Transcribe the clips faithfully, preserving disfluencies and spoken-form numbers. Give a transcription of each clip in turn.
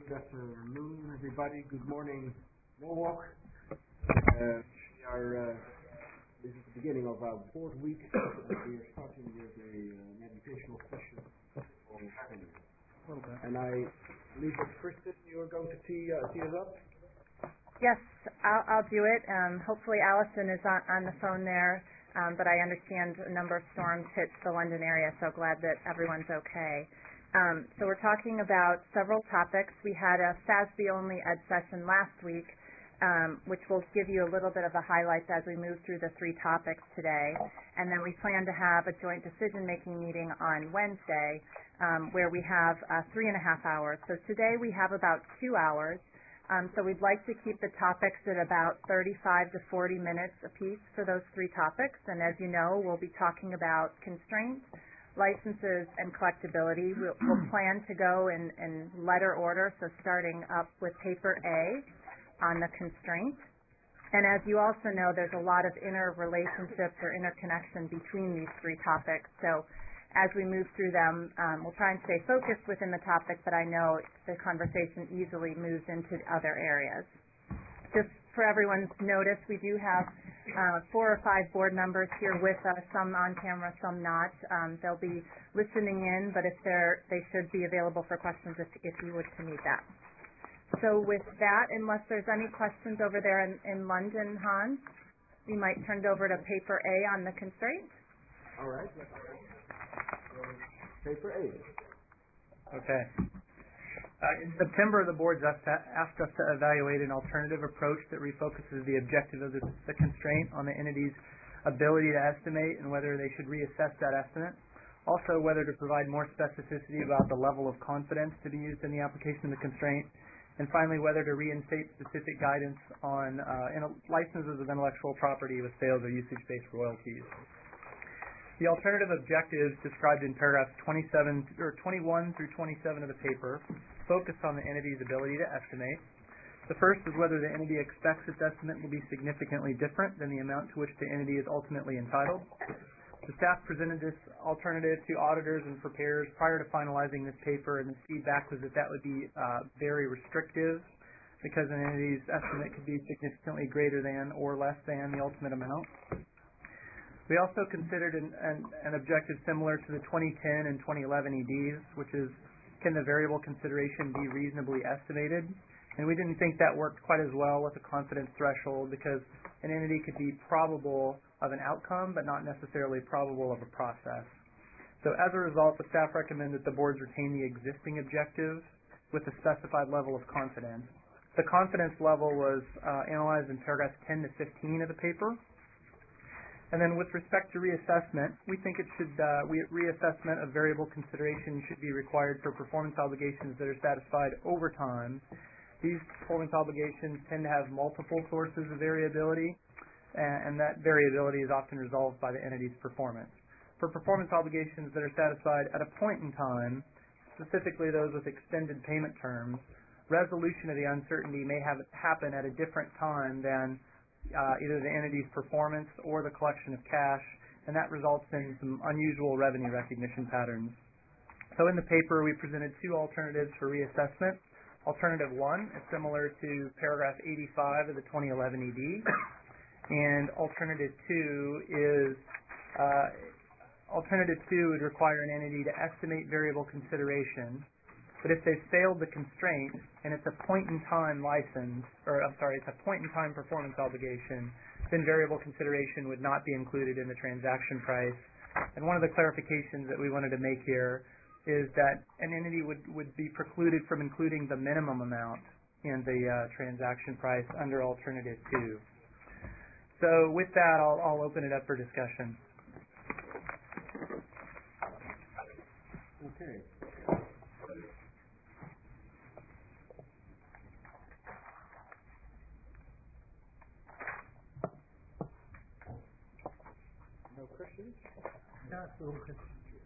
Good afternoon, everybody. Good morning, Norwalk. Uh, we are, uh, this is the beginning of our fourth week. We are starting with a, uh, an educational session on revenue. And I believe that Kristen, you are going to tee, uh, tee us up? Yes, I'll, I'll do it. Um, hopefully Allison is on, on the phone there, um, but I understand a number of storms hit the London area, so glad that everyone's okay. Um, so we're talking about several topics. We had a F A S B-only ed session last week, um, which will give you a little bit of the highlights as we move through the three topics today. And then we plan to have a joint decision-making meeting on Wednesday, um, where we have uh, three and a half hours. So today we have about two hours. Um, so we'd like to keep the topics at about thirty-five to forty minutes apiece for those three topics. And as you know, we'll be talking about constraints, licenses, and collectability. We'll, we'll plan to go in, in letter order, so starting up with paper A on the constraint. And as you also know, there's a lot of interrelationships or interconnection between these three topics. So as we move through them, um, we'll try and stay focused within the topic, but I know the conversation easily moves into other areas. Just for everyone's notice, we do have uh, four or five board members here with us, some on camera, some not. Um, they'll be listening in, but if they're, they should be available for questions if, if you wish to need that. So with that, unless there's any questions over there in, in London, Hans, we might turn it over to paper A on the constraint. All right. Paper A. Okay. Uh, in September, the board asked us to evaluate an alternative approach that refocuses the objective of the, the constraint on the entity's ability to estimate and whether they should reassess that estimate. Also, whether to provide more specificity about the level of confidence to be used in the application of the constraint. And finally, whether to reinstate specific guidance on uh, in licenses of intellectual property with sales or usage-based royalties. The alternative objectives described in paragraphs twenty-seven or twenty-one through twenty-seven of the paper focus on the entity's ability to estimate. The first is whether the entity expects its estimate will be significantly different than the amount to which the entity is ultimately entitled. The staff presented this alternative to auditors and preparers prior to finalizing this paper, and the feedback was that that would be uh, very restrictive because an entity's estimate could be significantly greater than or less than the ultimate amount. We also considered an, an, an objective similar to the twenty ten and twenty eleven E Ds, which is, can the variable consideration be reasonably estimated? And we didn't think that worked quite as well with a confidence threshold because an entity could be probable of an outcome but not necessarily probable of a process. So as a result, the staff recommend that the boards retain the existing objective with a specified level of confidence. The confidence level was uh, analyzed in paragraphs ten to fifteen of the paper. And then with respect to reassessment, we think it should, uh, we, reassessment of variable consideration should be required for performance obligations that are satisfied over time. These performance obligations tend to have multiple sources of variability, and, and that variability is often resolved by the entity's performance. For performance obligations that are satisfied at a point in time, specifically those with extended payment terms, resolution of the uncertainty may have happen at a different time than Uh, either the entity's performance or the collection of cash, and that results in some unusual revenue recognition patterns. So in the paper, we presented two alternatives for reassessment. Alternative one is similar to paragraph eighty-five of the twenty eleven E D, and alternative two is uh, alternative two would require an entity to estimate variable consideration. But if they've failed the constraint and it's a point-in-time license, or I'm sorry, it's a point-in-time performance obligation, then variable consideration would not be included in the transaction price. And one of the clarifications that we wanted to make here is that an entity would, would be precluded from including the minimum amount in the uh, transaction price under alternative two. So with that, I'll, I'll open it up for discussion. Okay. No questions? No questions.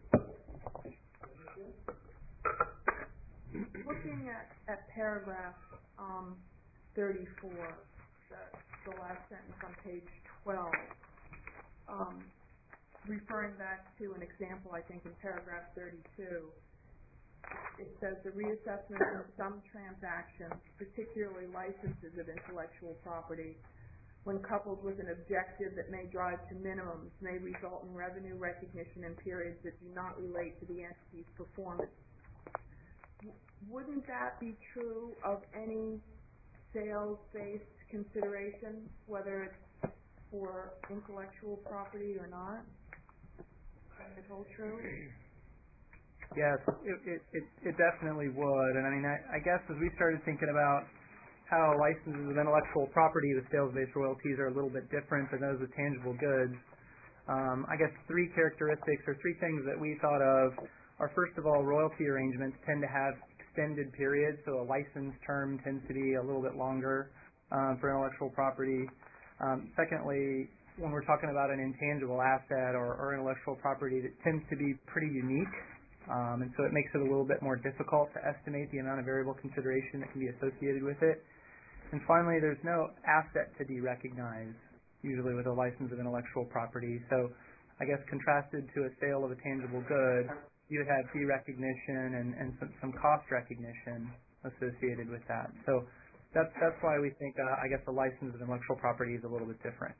Looking at, at paragraph um, thirty-four, the, the last sentence on page twelve, um, referring back to an example, I think, in paragraph thirty-two, it says the reassessment of some transactions, particularly licenses of intellectual property, when coupled with an objective that may drive to minimums, may result in revenue recognition in periods that do not relate to the entity's performance. W- wouldn't that be true of any sales-based consideration, whether it's for intellectual property or not? Is it all true? Yes, it, it, it, it definitely would. And I mean, I, I guess as we started thinking about how licenses of intellectual property with sales-based royalties are a little bit different than those with tangible goods, um, I guess three characteristics or three things that we thought of are, first of all, royalty arrangements tend to have extended periods, so a license term tends to be a little bit longer um, for intellectual property. Um, secondly, when we're talking about an intangible asset or, or intellectual property, that tends to be pretty unique. Um, and so it makes it a little bit more difficult to estimate the amount of variable consideration that can be associated with it. And finally, there's no asset to derecognize, usually with a license of intellectual property. So I guess contrasted to a sale of a tangible good, you would have derecognition and, and some, some cost recognition associated with that. So that's, that's why we think, uh, I guess, a license of intellectual property is a little bit different.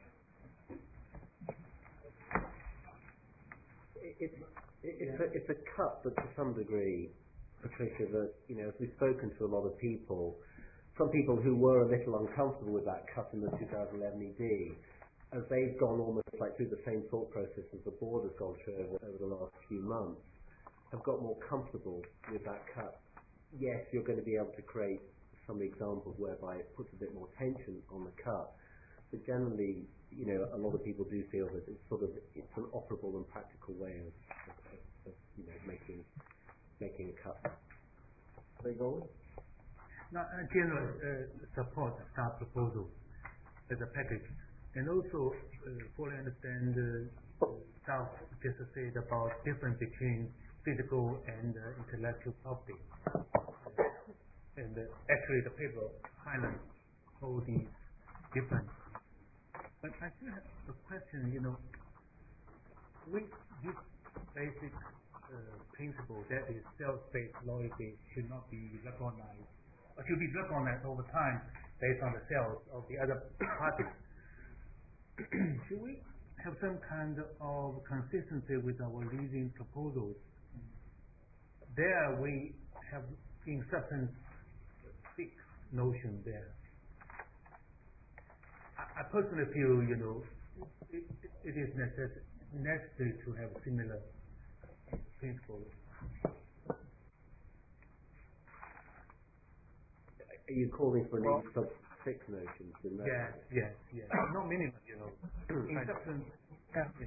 It's It's a, it's a cut, but to some degree, Patricia, that, you know, as we've spoken to a lot of people, some people who were a little uncomfortable with that cut in the two thousand eleven E D, as they've gone almost like through the same thought process as the board has gone through over, over the last few months, have got more comfortable with that cut. Yes, you're going to be able to create some examples whereby it puts a bit more tension on the cut, but generally, you know, a lot of people do feel that it's sort of, it's an operable and practical way of, of, of you know, making making a cut. They go. Now, uh, general uh, support staff proposal as a package, and also uh, fully understand uh, staff just said about difference between physical and uh, intellectual property, uh, and uh, actually the paper highlights all these differences. But I still have a question, you know, with this basic uh, principle that is sales-based loyalty should not be recognized, or should be recognized over time based on the sales of the other parties. Should we have some kind of consistency with our leasing proposals? There we have, in substance, fixed notion there. I personally feel, you know, it, it is necess- necessary to have similar principles. Are you calling for an well, sub six notions in that? Yes, yes, yes. Not minimum, you know. In substance, yeah. Yes.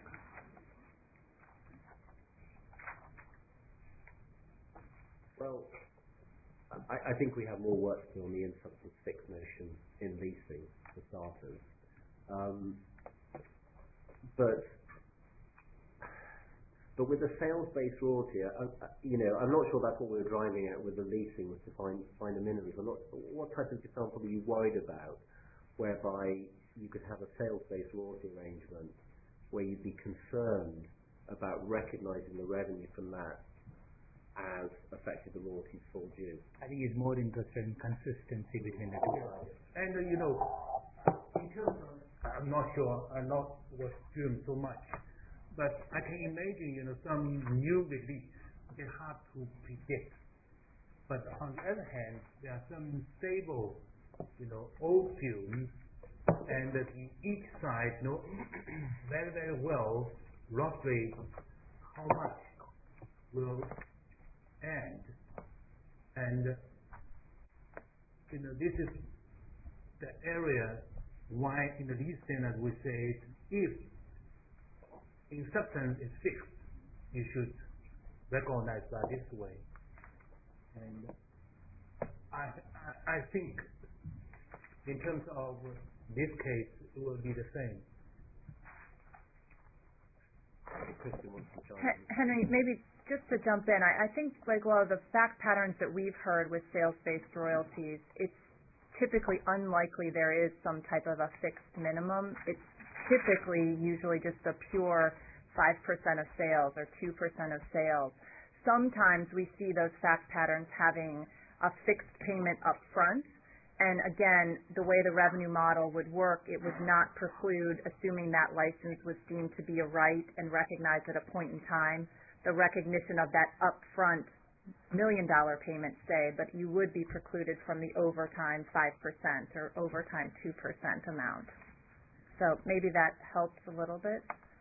Well, I, I think we have more work to do on the in substance six notion in leasing, for starters. Um, but but with the sales-based royalty, I, I, you know, I'm not sure that's what we were driving at with the leasing, was to find find a minimum. I'm not, what type of example are you worried about, whereby you could have a sales-based royalty arrangement where you'd be concerned about recognizing the revenue from that as affected the royalties fall due? I think it's more interested in consistency between the two. And uh, you know, in terms of, I'm not sure, I'm not was doing so much, but I can imagine, you know, some new release, it's hard to predict. But on the other hand, there are some stable, you know, old films, and that each side know very, very well, roughly how much will end. And, you know, this is the area why in the lease standard we say if in substance is fixed, you should recognize that this way. And I, I, I think in terms of this case, it will be the same. Henry, maybe just to jump in, I, I think like a lot of the fact patterns that we've heard with sales-based royalties, it's typically unlikely there is some type of a fixed minimum. It's typically usually just a pure five percent of sales or two percent of sales. sometimes we see those fact patterns having a fixed payment up front. And again, the way the revenue model would work, it would not preclude, assuming that license was deemed to be a right and recognized at a point in time, the recognition of that upfront million dollar payment, say, but you would be precluded from the overtime five percent or overtime two percent amount. So maybe that helps a little bit.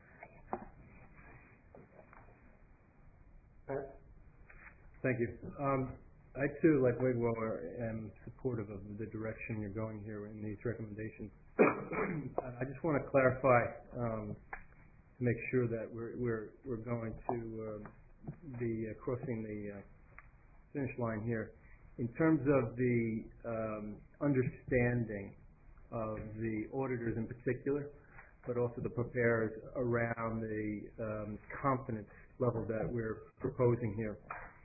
Thank you. Um, I too, like Wigwell, am supportive of the direction you're going here in these recommendations. I just want to clarify um, to make sure that we're we're we're going to uh, be uh, crossing the uh, finish line here. In terms of the um, understanding of the auditors in particular, but also the preparers around the um, confidence level that we're proposing here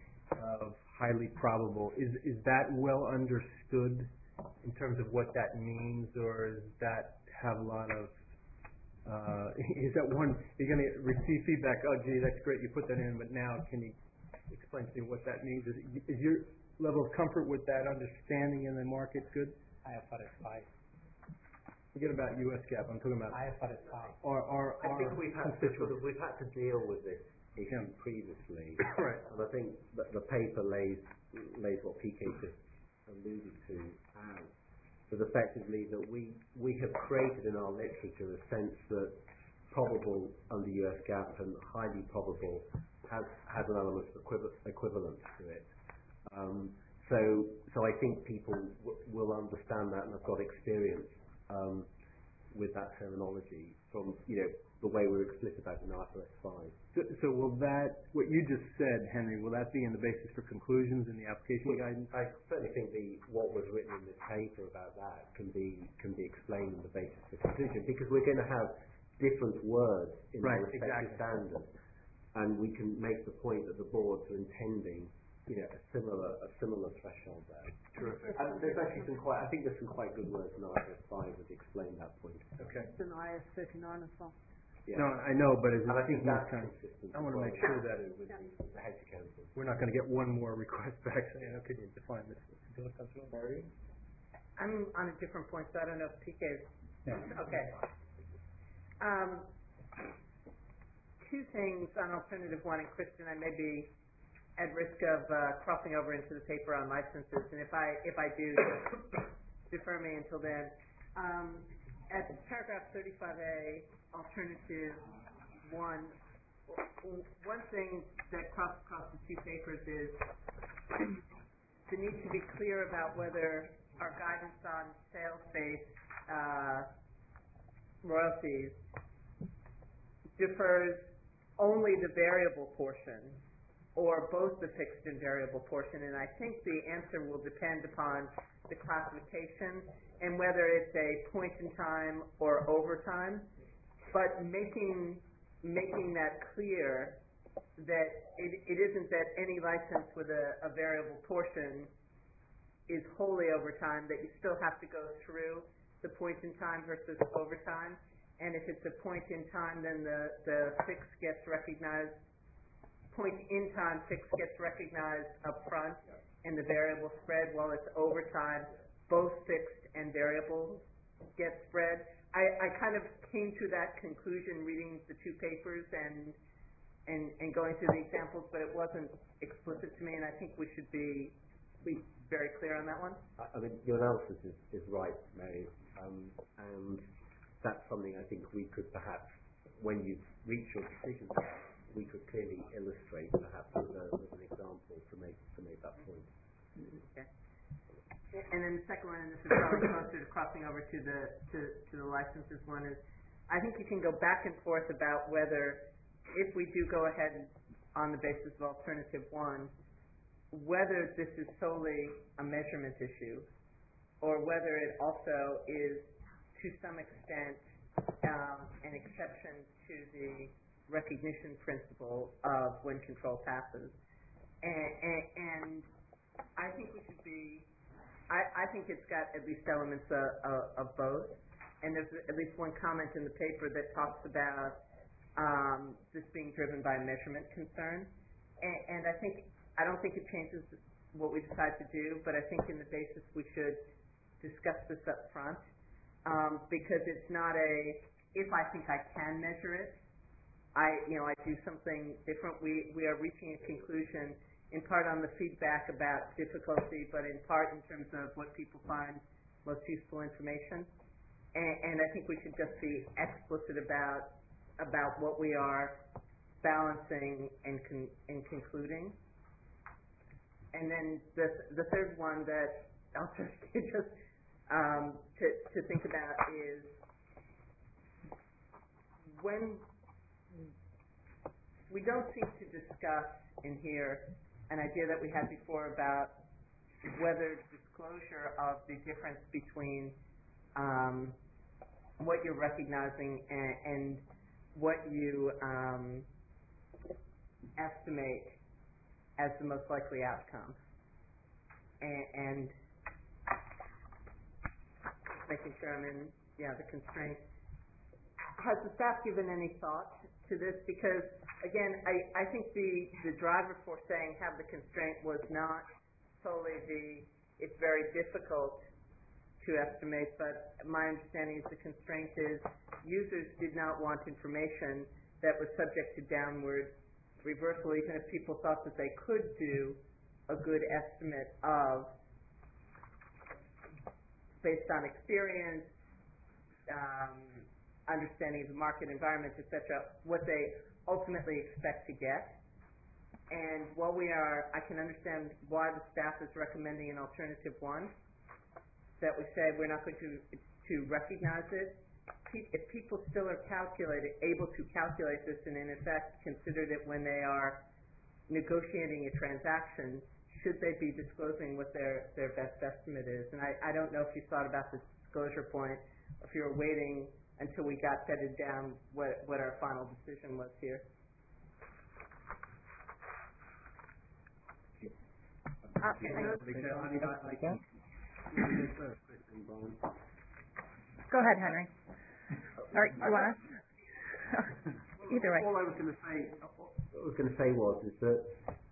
of highly probable, is is that well understood in terms of what that means, or does that have a lot of uh, is that one, you're going to receive feedback, oh gee, that's great, you put that in, but now can you explain to me what that means? Is, is your level of comfort with that understanding in the market good? I F R S five. Forget about U S GAAP, I'm talking about I F R S five. our, our, I our think we've had to sort of, we've had to deal with this issue Yeah. previously. Right. And I think that the paper lays lays what P K just alluded to as, that effectively that we we have created in our literature a sense that probable under U S GAAP and highly probable has has an element of equiv- equivalence to it. Um, so so I think people w- will understand that and have got experience um, with that terminology from, you know, the way we're explicit about it in I F R S five. So, so will that, what you just said, Henry, will that be in the basis for conclusions in the application guidance? I certainly think the what was written in this paper about that can be can be explained in the basis for conclusion, because we're going to have different words in Right, our respective exactly. standards, and we can make the point that the boards are intending, you know, a similar a similar threshold there. Terrific. And there's actually some quite, I think there's some quite good words in I F R S five that explain that point. Okay. It's an I S thirty-nine as well. Yeah. No, I know, but is it, And I think more that's kind of- consistent. I want to as make well sure that with the, the head council. we're not going to get one more request back saying, okay, you define this. Do you want to come through? I'm on a different point, so I don't know if P K is, Yeah. okay. Um, two things on alternative one, and Kristen, I may be at risk of uh, crossing over into the paper on licenses, and if I if I do, defer me until then. Um, at paragraph thirty-five A, alternative one, one thing that crossed across the two papers is the need to be clear about whether our guidance on sales-based uh, royalties defers only the variable portion or both the fixed and variable portion, and I think the answer will depend upon the classification and whether it's a point in time or overtime, but making making that clear that it, it isn't that any license with a, a variable portion is wholly overtime, that you still have to go through the point in time versus overtime, and if it's a point in time, then the, the fixed gets recognized, point in time fixed gets recognized up front, and the variable spread, while it's overtime, both fixed and variable get spread. I, I kind of came to that conclusion reading the two papers and and, and going through the examples, but it wasn't explicit to me, and I think we should be be very clear on that one. I, I mean, your analysis is, is right, Mary, um, and that's something I think we could perhaps, when you reach your decision, we could clearly illustrate perhaps with, a, with an example to make to make that point. Okay. And then the second one, and this is probably closer to crossing over to the to, to the licenses one, is I think you can go back and forth about whether, if we do go ahead on the basis of alternative one, whether this is solely a measurement issue, or whether it also is to some extent um, an exception to the recognition principle of when control passes. And, and, and I think we should be, I, I think it's got at least elements of, of, of both. And there's at least one comment in the paper that talks about um, this being driven by a measurement concern. and, and I think, I don't think it changes what we decide to do, but I think in the basis we should discuss this up front, um, because it's not a, if I think I can measure it, I, you know, I do something different. We, we are reaching a conclusion in part on the feedback about difficulty, but in part in terms of what people find most useful information. And, and I think we should just be explicit about, about what we are balancing and, con, and concluding. And then the, the third one that I'll just, just um, to, to think about is when we don't seem to discuss in here an idea that we had before about whether disclosure of the difference between um, what you're recognizing and, and what you um, estimate as the most likely outcome, and, and making sure I'm in, yeah, the constraint. Has the staff given any thought to this? Because again, I, I think the, the driver for saying have the constraint was not solely the, it's very difficult to estimate, but my understanding is the constraint is users did not want information that was subject to downward reversal, even if people thought that they could do a good estimate of, based on experience, um, understanding of the market environment, et cetera, what they ultimately expect to get. And while we are, I can understand why the staff is recommending an alternative one, that we say we're not going to to recognize it. If people still are calculated, able to calculate this, and in effect considered it when they are negotiating a transaction, should they be disclosing what their, their best estimate is? And I, I don't know if you thought about this disclosure point, if you were waiting until we got bedded down what, what our final decision was here. Uh, Go ahead, Henry. Or you want to? Either way. All I was going to say, what I was going to say was is that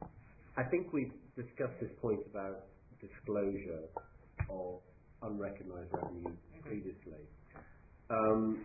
I think we've discussed this point about disclosure of unrecognized revenue previously. Um,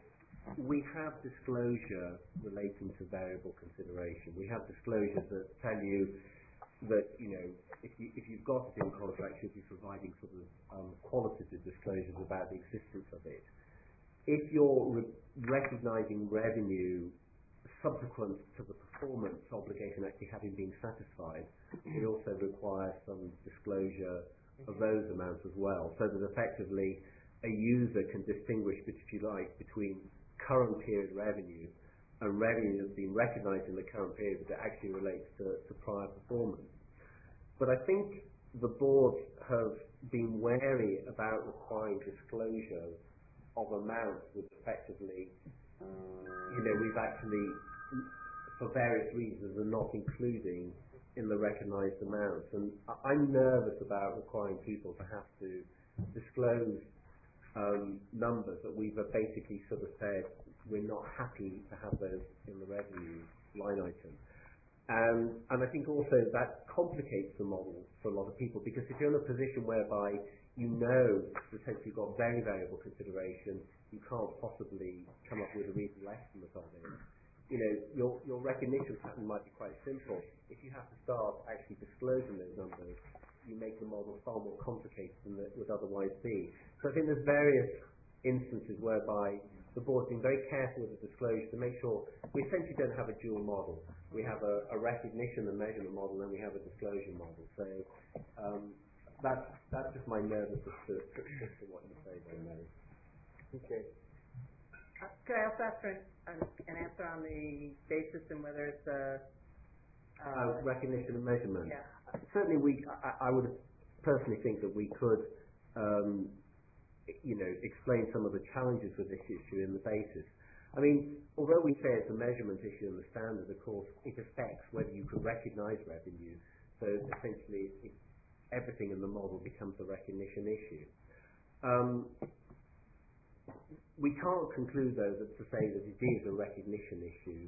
we have disclosure relating to variable consideration. We have disclosures that tell you that, you know, if, you, if you've got it in contract, you'll be providing sort of um, qualitative disclosures about the existence of it. If you're re- recognizing revenue subsequent to the performance obligation actually having been satisfied, we also require some disclosure of those amounts as well, so that effectively a user can distinguish, if you like, between current period revenue and revenue that's been recognized in the current period that actually relates to, to prior performance. But I think the board have been wary about requiring disclosure of amounts which effectively, you know, we've actually, for various reasons, are not including in the recognized amounts. And I'm nervous about requiring people to have to disclose um, numbers that we've basically sort of said we're not happy to have those in the revenue line item. Um, and I think also that complicates the model for a lot of people, because if you're in a position whereby you know that you've got very variable consideration, you can't possibly come up with a reasonable estimate of it. You know, your your recognition pattern might be quite simple. If you have to start actually disclosing those numbers, you make the model far more complicated than it would otherwise be. So I think there's various instances whereby the board's been very careful with the disclosure to make sure we essentially don't have a dual model. We have a, a recognition and measurement model, and we have a disclosure model. So um, that's that's just my nervousness to, to, to what you say there, Mary. Okay. Uh, could I also ask for an, an answer on the basis and whether it's a uh, uh, recognition and measurement? Yeah. Certainly, we. I, I would personally think that we could. Um, you know, explain some of the challenges with this issue in the basis. I mean, although we say it's a measurement issue in the standard, of course, it affects whether you can recognize revenue. So essentially, it, everything in the model becomes a recognition issue. Um, we can't conclude, though, that to say that it is a recognition issue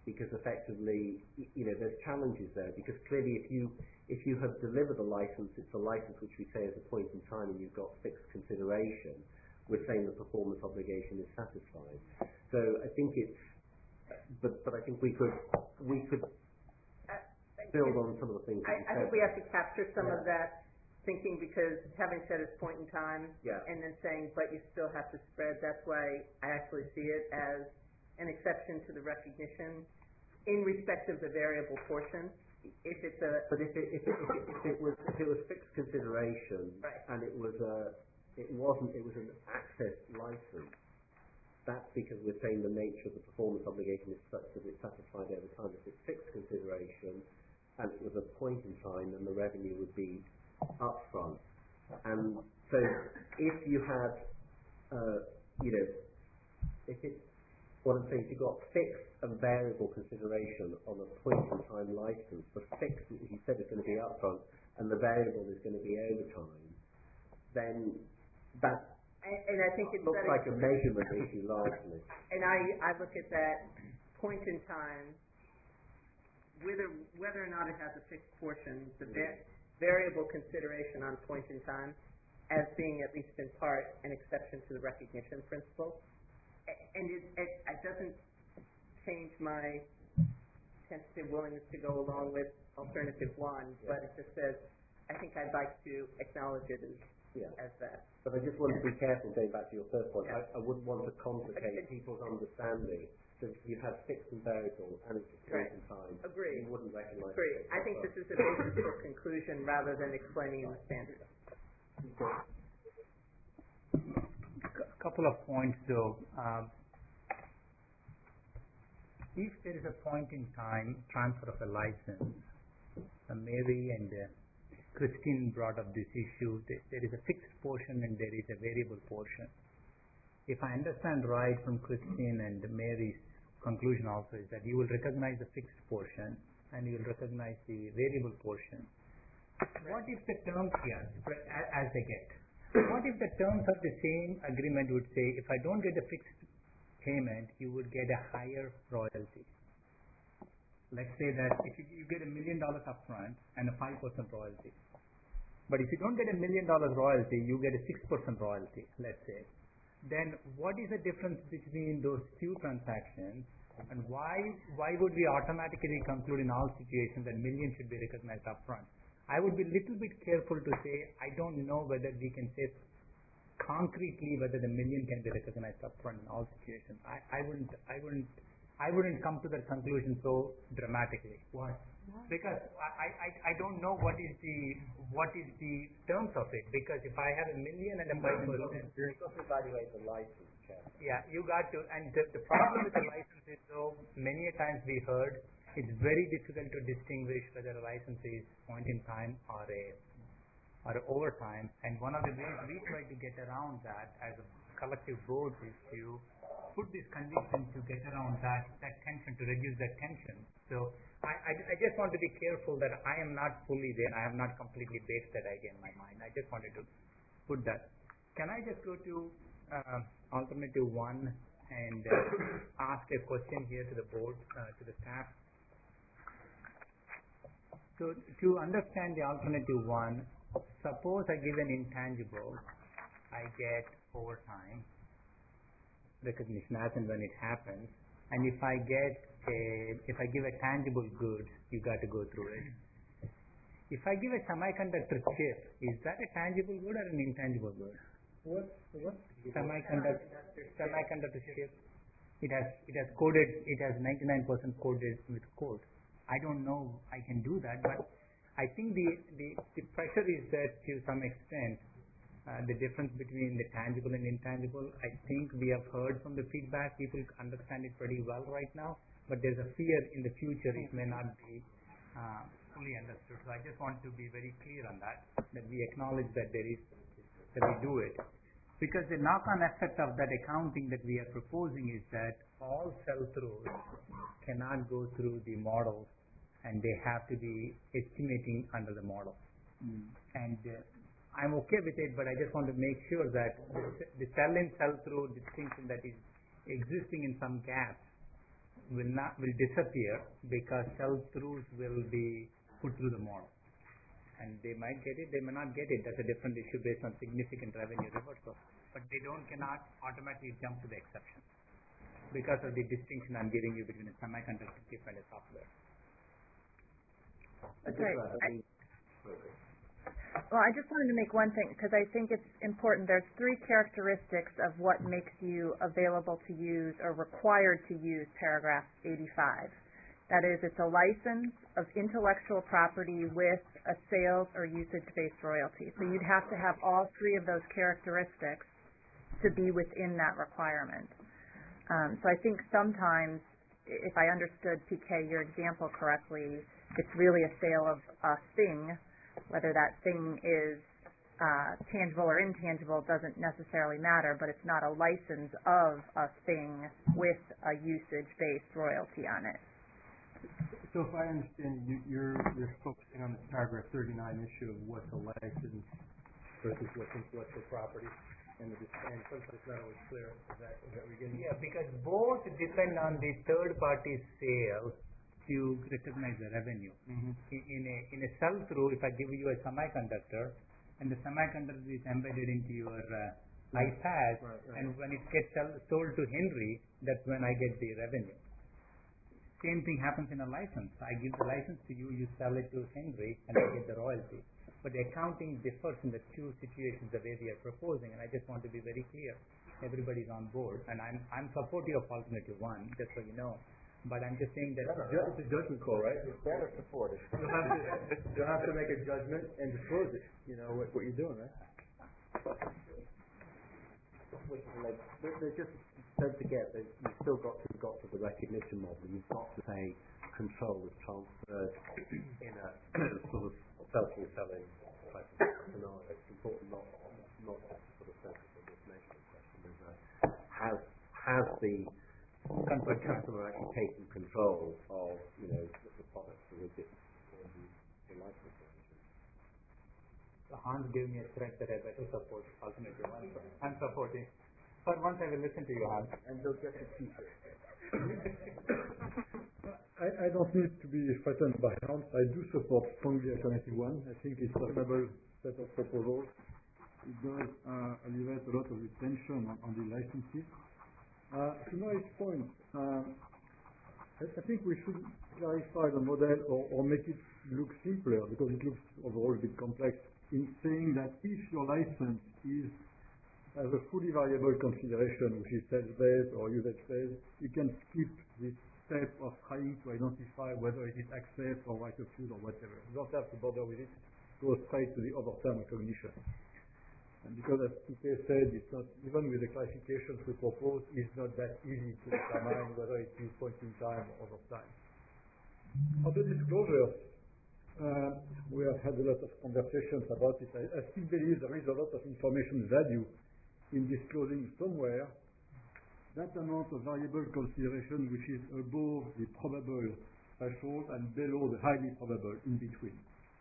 because effectively, y- you know, there's challenges there, because clearly if you, if you have delivered a license, it's a license which we say is a point in time and you've got fixed consideration, we're saying the performance obligation is satisfied. So I think it's, but, but I think we could, we could build on some of the things that I, you I said. think we have to capture some of Yeah. that thinking, because having said it's point in time, Yeah. and then saying, but you still have to spread, that's why I actually see it as an exception to the recognition in respect of the variable portion. If it's a, But if it, if it, if it, if it was, if it was fixed consideration, Right. and it was a, it wasn't, it was an access license, that's because we're saying the nature of the performance obligation is such that it's satisfied over time. If it's fixed consideration, and it was a point in time, then the revenue would be upfront. And so if you had, uh, you know, if it, what I'm saying is you've got fixed and variable consideration on a point in time license. The fixed, as you said, is going to be upfront, and the variable is going to be over time, then that and, and I think it's looks that like a measurement issue largely. And I, I look at that point in time, whether, whether or not it has a fixed portion, the va- variable consideration on point in time, as being at least in part an exception to the recognition principle. A- And it, it, it doesn't change my tentative willingness to go along with alternative one, but it just says, I think I'd like to acknowledge it as, Yeah. as that. But I just want to be careful, going back to your first point, Yeah. I, I wouldn't want to complicate people's understanding. So if you've had fixed and variable and it's a point Right. in time, Agree. you wouldn't recognise Agree. it. I think this is a basis for conclusion rather than explaining the standard. A couple of points though. Um, if there is a point in time transfer of a license, uh, Mary and uh, Christine brought up this issue. There, there is a fixed portion and there is a variable portion. If I understand right from Christine and Mary's conclusion also is that you will recognize the fixed portion and you will recognize the variable portion. What if the terms here, a- as they get, what if the terms of the same agreement would say, if I don't get a fixed payment, you would get a higher royalty? Let's say that if you, you get a million dollars upfront and a five percent royalty. But if you don't get a million dollars royalty, you get a six percent royalty, let's say. Then what is the difference between those two transactions, and why why would we automatically conclude in all situations that million should be recognized upfront? I would be a little bit careful to say, I don't know whether we can say concretely whether the million can be recognized upfront in all situations. I, I wouldn't I wouldn't I wouldn't come to that conclusion so dramatically. Why? Because I, I, I don't know what is the what is the terms of it. Because if I have a million and a five percent, You've got to evaluate the license, Chair. yeah, you got to. And the, the problem with the license is, though, many a times we heard it's very difficult to distinguish whether a license is point in time or a or over time. And one of the ways we try to get around that as a collective board is to put this condition to get around that, that tension, to reduce that tension. So I, I, I just want to be careful that I am not fully there. I have not completely baked that idea in my mind. I just wanted to put that. Can I just go to uh, alternative one and uh, ask a question here to the board, uh, to the staff? So to understand the alternative one, suppose I give an intangible, I get overtime recognition as and when it happens, and if I get a, if I give a tangible good, you got to go through it. If I give a semiconductor chip, is that a tangible good or an intangible good? What, what? Semiconductor, semiconductor chip. It has, it has coded, it has ninety-nine percent coded with code. I don't know I can do that, but I think the, the, the pressure is that to some extent, Uh, the difference between the tangible and intangible. I think we have heard from the feedback, people understand it pretty well right now, but there's a fear in the future it may not be uh, fully understood. So I just want to be very clear on that, that we acknowledge that there is, that we do it. Because the knock-on effect of that accounting that we are proposing is that all sell-throughs cannot go through the models, and they have to be estimating under the model. Mm. And uh, I'm okay with it, but I just want to make sure that the, the sell-in, sell-through distinction that is existing in some gaps will not, will disappear because sell-throughs will be put through the model. And they might get it, they may not get it. That's a different issue based on significant revenue reversal. But they don't, cannot automatically jump to the exception because of the distinction I'm giving you between a semiconductor chip and a software. Okay. I, well, I just wanted to make one thing because I think it's important. There's three characteristics of what makes you available to use or required to use paragraph eighty-five. That is, it's a license of intellectual property with a sales or usage-based royalty. So you'd have to have all three of those characteristics to be within that requirement. Um, so I think sometimes, if I understood, P K, your example correctly, it's really a sale of a thing. Whether that thing is uh, tangible or intangible doesn't necessarily matter, but it's not a license of a thing with a usage-based royalty on it. So if I understand you, you're you're focusing on the paragraph thirty-nine issue of what's a license versus what's intellectual property, and the and sometimes it's not always clear. Is that is that what you're getting? Yeah, because both depend on the third-party sale to recognize the revenue. Mm-hmm. In, in a in a sell-through, if I give you a semiconductor, and the semiconductor is embedded into your uh, right. iPad, right, right. and when it gets sell, sold to Henry, that's when I get the revenue. Same thing happens in a license. I give the license to you, you sell it to Henry, and I get the royalty. But the accounting differs in the two situations the way we are proposing, and I just want to be very clear. Everybody's on board, and I'm I'm supportive of alternative one, just so you know. But I'm just saying that It's a judgment call, right? It's better supported. You'll have to you'll have to make a judgment and disclose it. You know what, what you're doing, right? Like, they- they just don't forget that you've still got to got to the recognition model. You've got to say control is transferred in a sort of self-fulfilling type of scenario. It's important not not just sort of focus on this measurement question. There's a, has has the the customer actually taking control of, you know, the, the products, the widgets, or the, the license arrangement. So Hans gave me a threat that I better support alternative one. So I'm supporting. But once I will listen to you, Hans. And they'll get to keep it. I, I don't need to be frightened by Hans. I do support strongly alternative one. I think it's a reasonable set of proposals. It does uh, alleviate a lot of the tension on, on the licenses. Uh, to Noah's point, uh, I, I think we should clarify the model or, or make it look simpler because it looks overall a bit complex in saying that if your license is as a fully variable consideration, which is sales-based or usage-based, you can skip this step of trying to identify whether it is access or right of use or whatever. You don't have to bother with it. Go straight to the overtime recognition. And because, as P K said, it's not, even with the classifications we propose, it's not that easy to determine whether it is point in time or over time. On the disclosure, uh, we have had a lot of conversations about it. I, I still believe there is a lot of information value in disclosing somewhere that amount of variable consideration which is above the probable threshold and below the highly probable in between.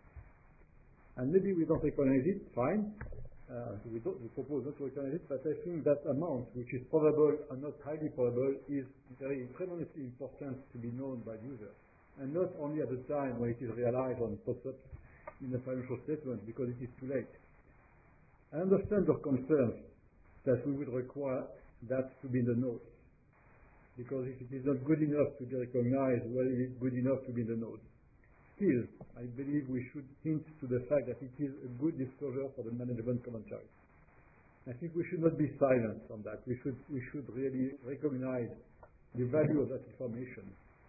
And maybe we don't recognize it, fine. Uh, we, don't, we propose not to recognize it, but I think that amount, which is probable and not highly probable, is very tremendously important to be known by users. And not only at the time when it is realized or pops up in the financial statement, because it is too late. I understand your concerns that we would require that to be in the notes. Because if it is not good enough to be recognized, well, it is good enough to be in the notes. Still, I believe we should hint to the fact that it is a good disclosure for the management commentary. I think we should not be silent on that. We should we should really recognize the value of that information.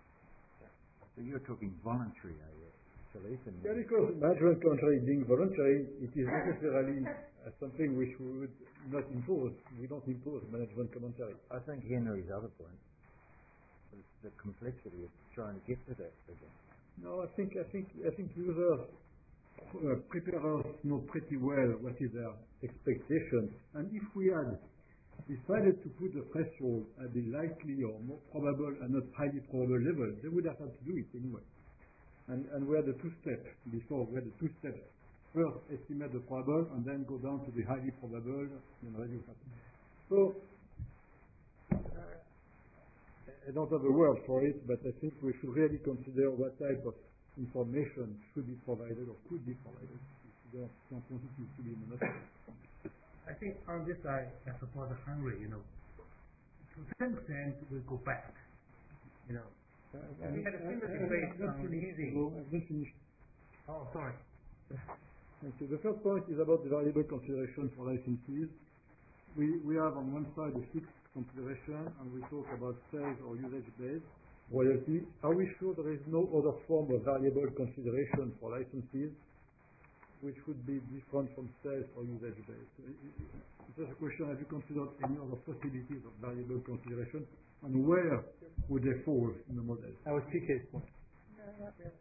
So you're talking voluntary, are you, Philippe? Yeah, because management commentary being voluntary, it is necessarily uh, something which we would not impose. We don't impose management commentary. I think Henry's other point is the complexity of trying to get to that figure. No, I think I think I think users, uh, preparers know pretty well what is their expectation, and if we had decided to put the threshold at the likely or more probable and not highly probable level, they would have had to do it anyway. And and we had the two steps before. We had the two steps. First, estimate the probable, and then go down to the highly probable and reduce that. So. I don't have a word for it, but I think we should really consider what type of information should be provided or could be provided. If you don't, don't want it to be monotonous. I think on this I, I support Henry, you know. To some extent, we go back, you know. Uh, we had a similar I- I- debate I've not on finished, leasing. Hugo. I've not finished. Oh, sorry. Thank you. The first point is about the variable consideration for licensees. We, we have on one side a fixed consideration, and we talk about sales or usage-based royalty. Are we sure there is no other form of variable consideration for licensees which would be different from sales or usage-based? It's just a question, have you considered any other possibilities of variable consideration, and where would they fall in the model? That was P K's point. No, not really.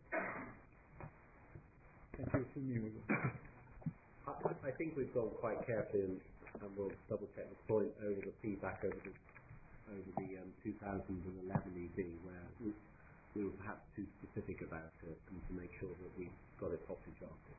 Thank you. Sumi, we go. I, I think we've gone quite carefully, and, and we'll double check the point over the feedback over the over the um, two thousand eleven E D, where we, we were perhaps too specific about it, and to make sure that we got it properly drafted.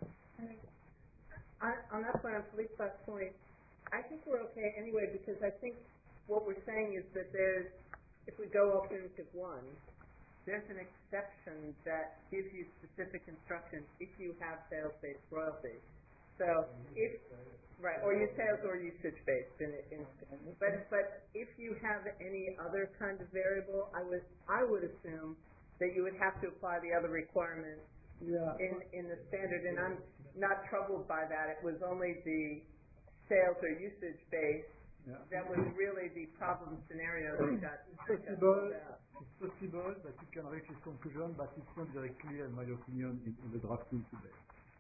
On, on that point, on Philippe's last point, I think we're okay anyway, because I think what we're saying is that there's, if we go alternative one, there's an exception that gives you specific instructions if you have sales-based royalty. So if, right, or you sales or usage-based. In, in, but, but if you have any other kind of variable, I would, I would assume that you would have to apply the other requirements Yeah. in, in the standard, and I'm not troubled by that. It was only the sales or usage-based Yeah. that was really the problem scenario that got, It's that got possible, pulled out. it's possible that you can reach this conclusion, but it's not very clear, in my opinion, in, in the drafting today.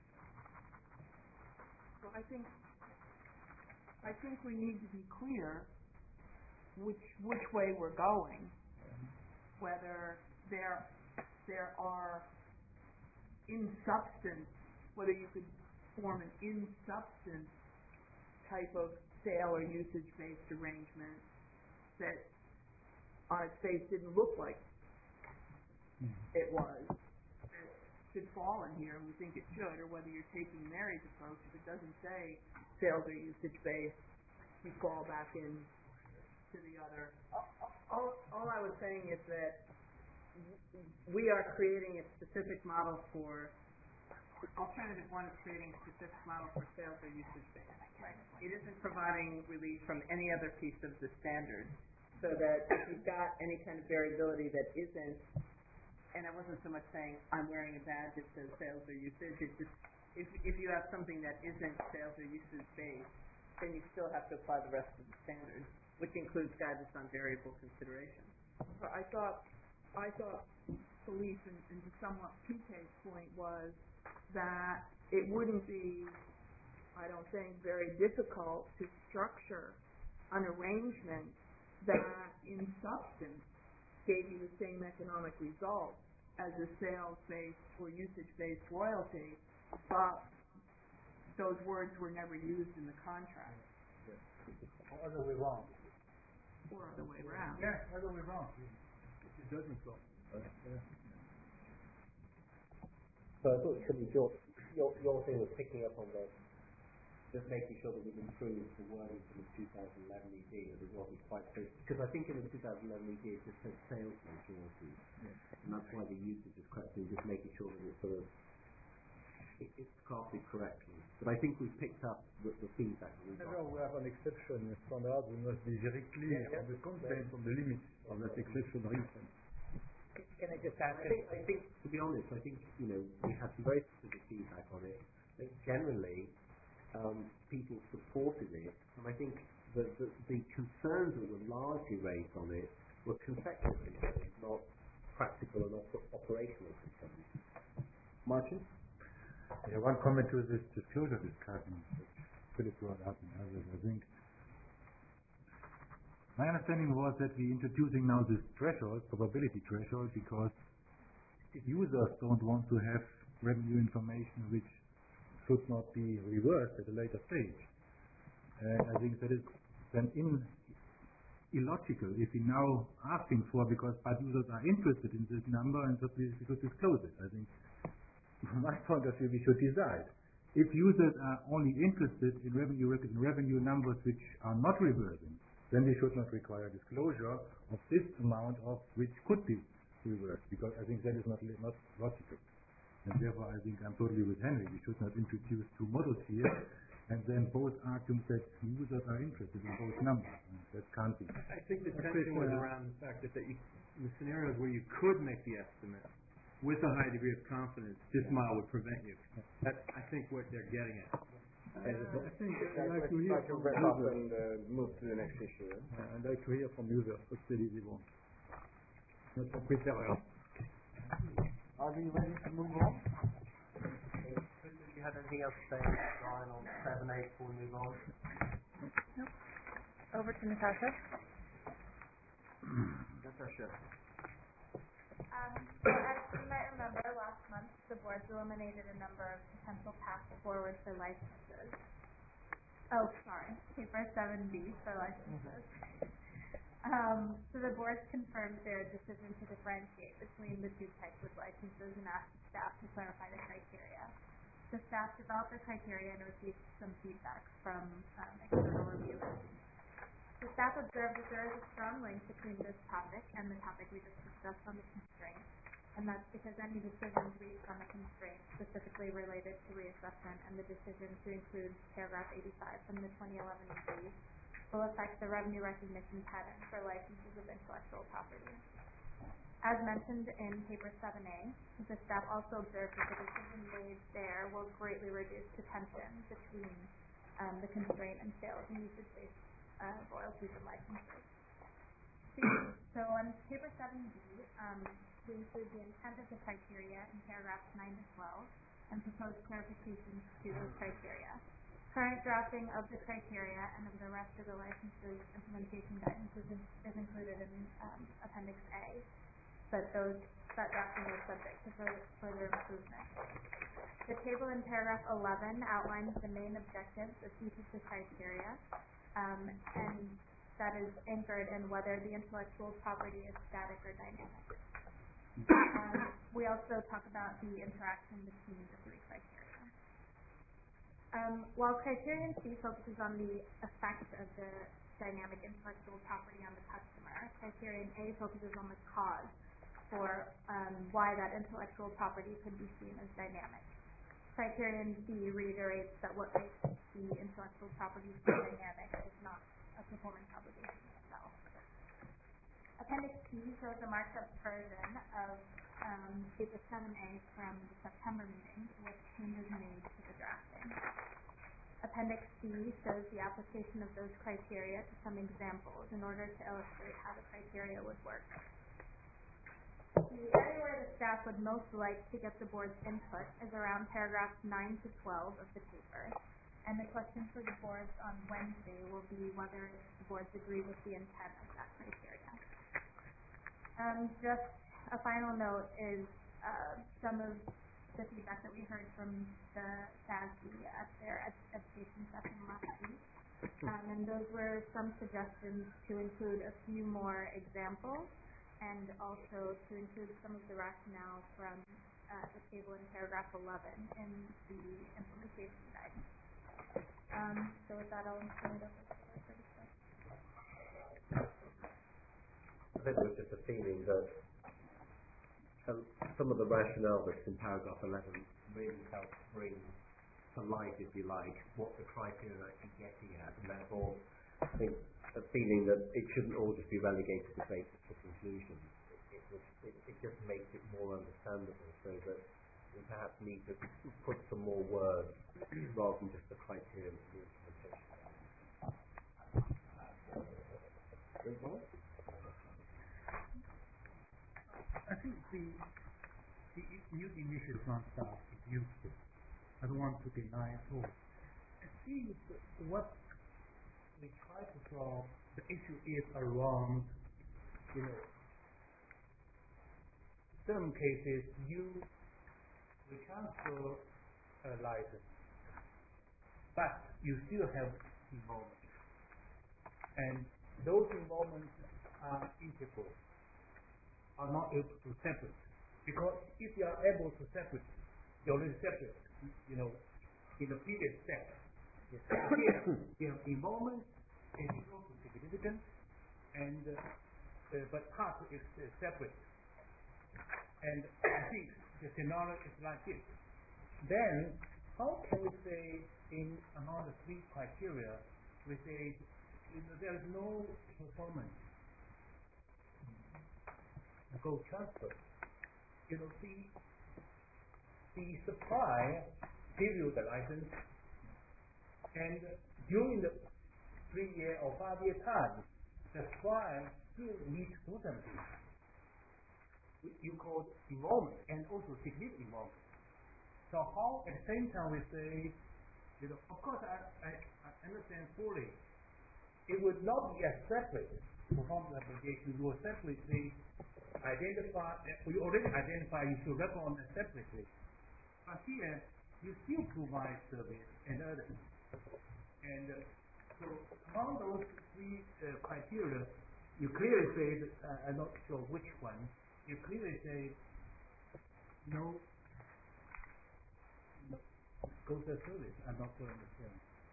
So I think, I think we need to be clear which, which way we're going, whether there, there are in substance, whether you could form an in substance type of sale or usage-based arrangement that on its face didn't look like it was, that should fall in here, and we think it should, or whether you're taking Mary's approach, if it doesn't say sales or usage-based, you fall back in to the other. All, all I was saying is that we are creating a specific model for, alternative one is creating a specific model for sales or usage-based. Right. It isn't providing relief from any other piece of the standard, so that if you've got any kind of variability that isn't, and I wasn't so much saying I'm wearing a badge that says sales or usage, it's just, if, if you have something that isn't sales or usage-based, then you still have to apply the rest of the standard, which includes guidance on variable consideration. I thought, I thought Philippe, and, and to somewhat P K's point, was that it wouldn't be, I don't think, very difficult to structure an arrangement that in substance gave you the same economic result as a sales-based or usage-based royalty, but those words were never used in the contract. Or other way around. Or other way around. Yeah, other way around. It doesn't solve. So I thought Shubhi, your, your, your thing was picking up on the, just making sure that we've improved the wording from the two thousand eleven E D, that it wasn't quite so, because I think in the two thousand eleven E D it just says sales majority, yeah. And that's why the usage is correctly, just making sure that it's sort of, it, it's crafted correctly. But I think we've picked up the, the feedback that we've got. Whenever we have an exception in standard, we must be very clear Yeah, yeah. on the content, on the limits of that exception written. Can I just ask? I think, I think, to be honest, I think, you know, we had some very specific feedback on it. I think generally, um, people supported it, and I think the, the, the concerns that were largely raised on it were conceptual concerns, not practical and op- operational concerns. Martin? Yeah, one comment to this disclosure discussion, which Philip brought up and others, I think. My understanding was that we're introducing now this threshold, probability threshold, because users don't want to have revenue information which should not be reversed at a later stage. And I think that is then in illogical if we now asking for, because part users are interested in this number and so we should disclose it. I think from my point of view we should decide. If users are only interested in revenue in revenue numbers which are not reversing, then we should not require disclosure of this amount of which could be reversed, because I think that is not, not logical. And therefore, I think I'm totally with Henry. We should not introduce two models here, and then both argue that users are interested in both numbers. And that can't be. I think the tension was around the fact that, that you, in the scenarios where you could make the estimate with a high degree of confidence, this model would prevent you. That's, I think, what they're getting at. I think I'd like to Let's hear try to from wrap up users. and uh, move to the next issue. eh? Uh, I'd like to hear from users what they really want. Not from preparers. Are we ready to move on? Do you have anything else to say on seven, eight, before we move on? Over to Natasha. Natasha. Um, so as you might remember, last month the board eliminated a number of potential paths forward for licenses. Oh, sorry, paper seven B for licenses. Um, so the board confirmed their decision to differentiate between the two types of licenses and asked the staff to clarify the criteria. The staff developed the criteria and received some feedback from um, external reviewers. The staff observed that there is a strong link between this topic and the topic we just discussed on the constraint, and that's because any decisions reached on the constraint specifically related to reassessment and the decision to include paragraph eighty-five from the twenty eleven E B will affect the revenue recognition pattern for licenses of intellectual property. As mentioned in paper seven A, the staff also observed that the decision made there will greatly reduce the tension between um, the constraint and sales and usage-based Uh, royalties and licenses. So on paper seven B, um, we include the intent of the criteria in paragraphs nine to twelve and propose clarifications to those criteria. Current drafting of the criteria and of the rest of the licenses implementation guidance is, in, is included in um, Appendix A, but those that drafting is subject to further, further improvement. The table in paragraph eleven outlines the main objectives of each of the criteria. Um, and that is anchored in whether the intellectual property is static or dynamic. Um, we also talk about the interaction between the three criteria. Um, while criterion C focuses on the effect of the dynamic intellectual property on the customer, criterion A focuses on the cause for um, why that intellectual property could be seen as dynamic. Criterion B reiterates that what makes the intellectual property dynamic is not a performance obligation itself. Appendix C shows a marked up version of um, paper seven A from the September meeting with changes made to the drafting. Appendix C shows the application of those criteria to some examples in order to illustrate how the criteria would work. The area where the staff would most like to get the board's input is around paragraphs nine to twelve of the paper, and the question for the board on Wednesday will be whether the boards agree with the intent of that criteria. Um, just a final note is uh, some of the feedback that we heard from the S A S B at their ed- education session last week, um, and those were some suggestions to include a few more examples and also to include some of the rationale from uh, the table in paragraph eleven in the implementation guidance. Um, so with that, I'll turn it over to the for discussion. I think there's just a feeling that um, some of the rationale that's in paragraph eleven really helps bring to light, if you like, what the criteria are actually getting at, and therefore I think a feeling that it shouldn't all just be relegated to basis for conclusions. It, it, was, it, it just makes it more understandable, so that we perhaps need to put some more words rather than just the criteria for the implementation. I think the the new initial concept is useful. I don't want to deny at all. I think what we try to solve, the issue is around, you know, some cases you we transfer a license, but you still have involvement, and those involvements are integral, are not able to separate. Because if you are able to separate, you already separate, you know, in the previous step. Yes. Here, you have involvement is equal to significant, and uh, uh, but part is uh, separate. And I think the scenario is like this. Then, how can we say in among the three criteria, we say you know, there is no performance go transfer? You know, the the supply give you the license, and during the three year or five year time, the supply still needs to do something. You call involvement and also significant involvement. So how at the same time we say, you know, of course I, I, I understand fully. It would not be a separate performance application. You will separately say, identify, we already identify you should record them separately. But here, you still provide service and others. And uh, so among those three uh, criteria, you clearly say, that, uh, I'm not sure which one, you clearly say, no, no go to service. I'm not sure I understand.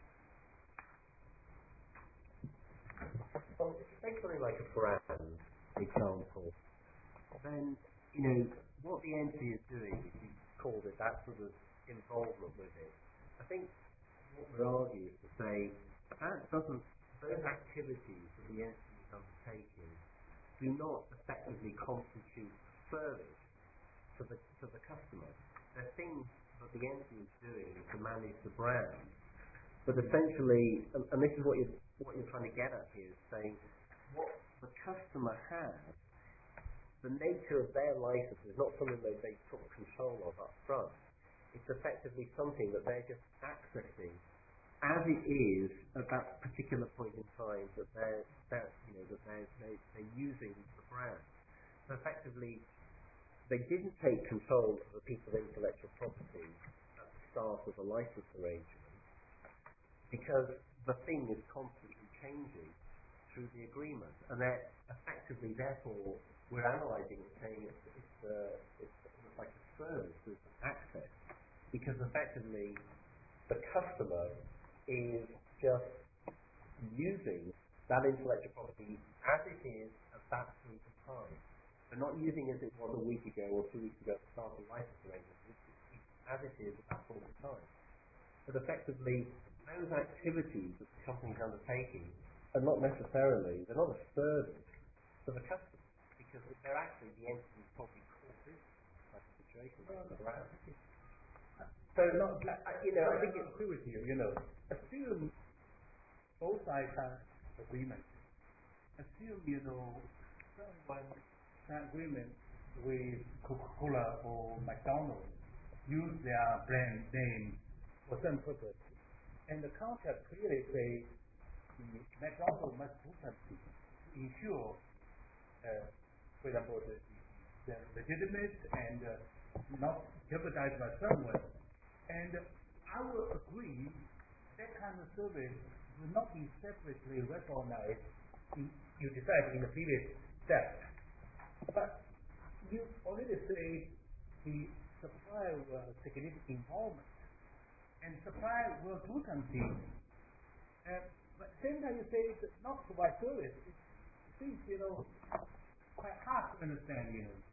Well, if you take something like a brand example, then, you know, what the entity is doing, if you called it that sort of involvement with it, I think what we argue is to say that doesn't, those activities that the entity is undertaking do not effectively constitute service to the, to the customer. They're things that the entity is doing to manage the brand. But essentially, and, and this is what you're, what you're trying to get at here, is saying what the customer has, the nature of their license is not something that they took control of up front. It's effectively something that they're just accessing as it is at that particular point in time that they're, they're you know, that they're, they're, they're using the brand. So effectively, they didn't take control of a piece of intellectual property at the start of the license arrangement because the thing is constantly changing through the agreement, and they're effectively, therefore, we're analysing it, saying it's, it's, uh, it's almost like a service with access, because effectively the customer is just using that intellectual property as it is at that point in time. They're not using it as it was a week ago or two weeks ago at the start of the license arrangement. It's, it's as it is at that point in time. But effectively, those activities that the company is undertaking are not necessarily, they're not a service to the customer, because they're actually the entity's probably core business type of situation around the brand. So, not, you know, I think it's agree with you, you know, assume both sides have agreement. Assume, you know, someone has agreement with Coca-Cola or McDonald's use their brand name for some purpose. And the contract clearly says the McDonald's must do something to ensure, uh, for example, the, the legitimate and uh, not jeopardized by someone. And I will agree that kind of service will not be separately recognized. In, you decided in the previous step, but you already say the supplier will have significant involvement, and supplier will do something. Uh, but at the same time, you say it's not provide service. It seems, you know, quite hard to understand, you know.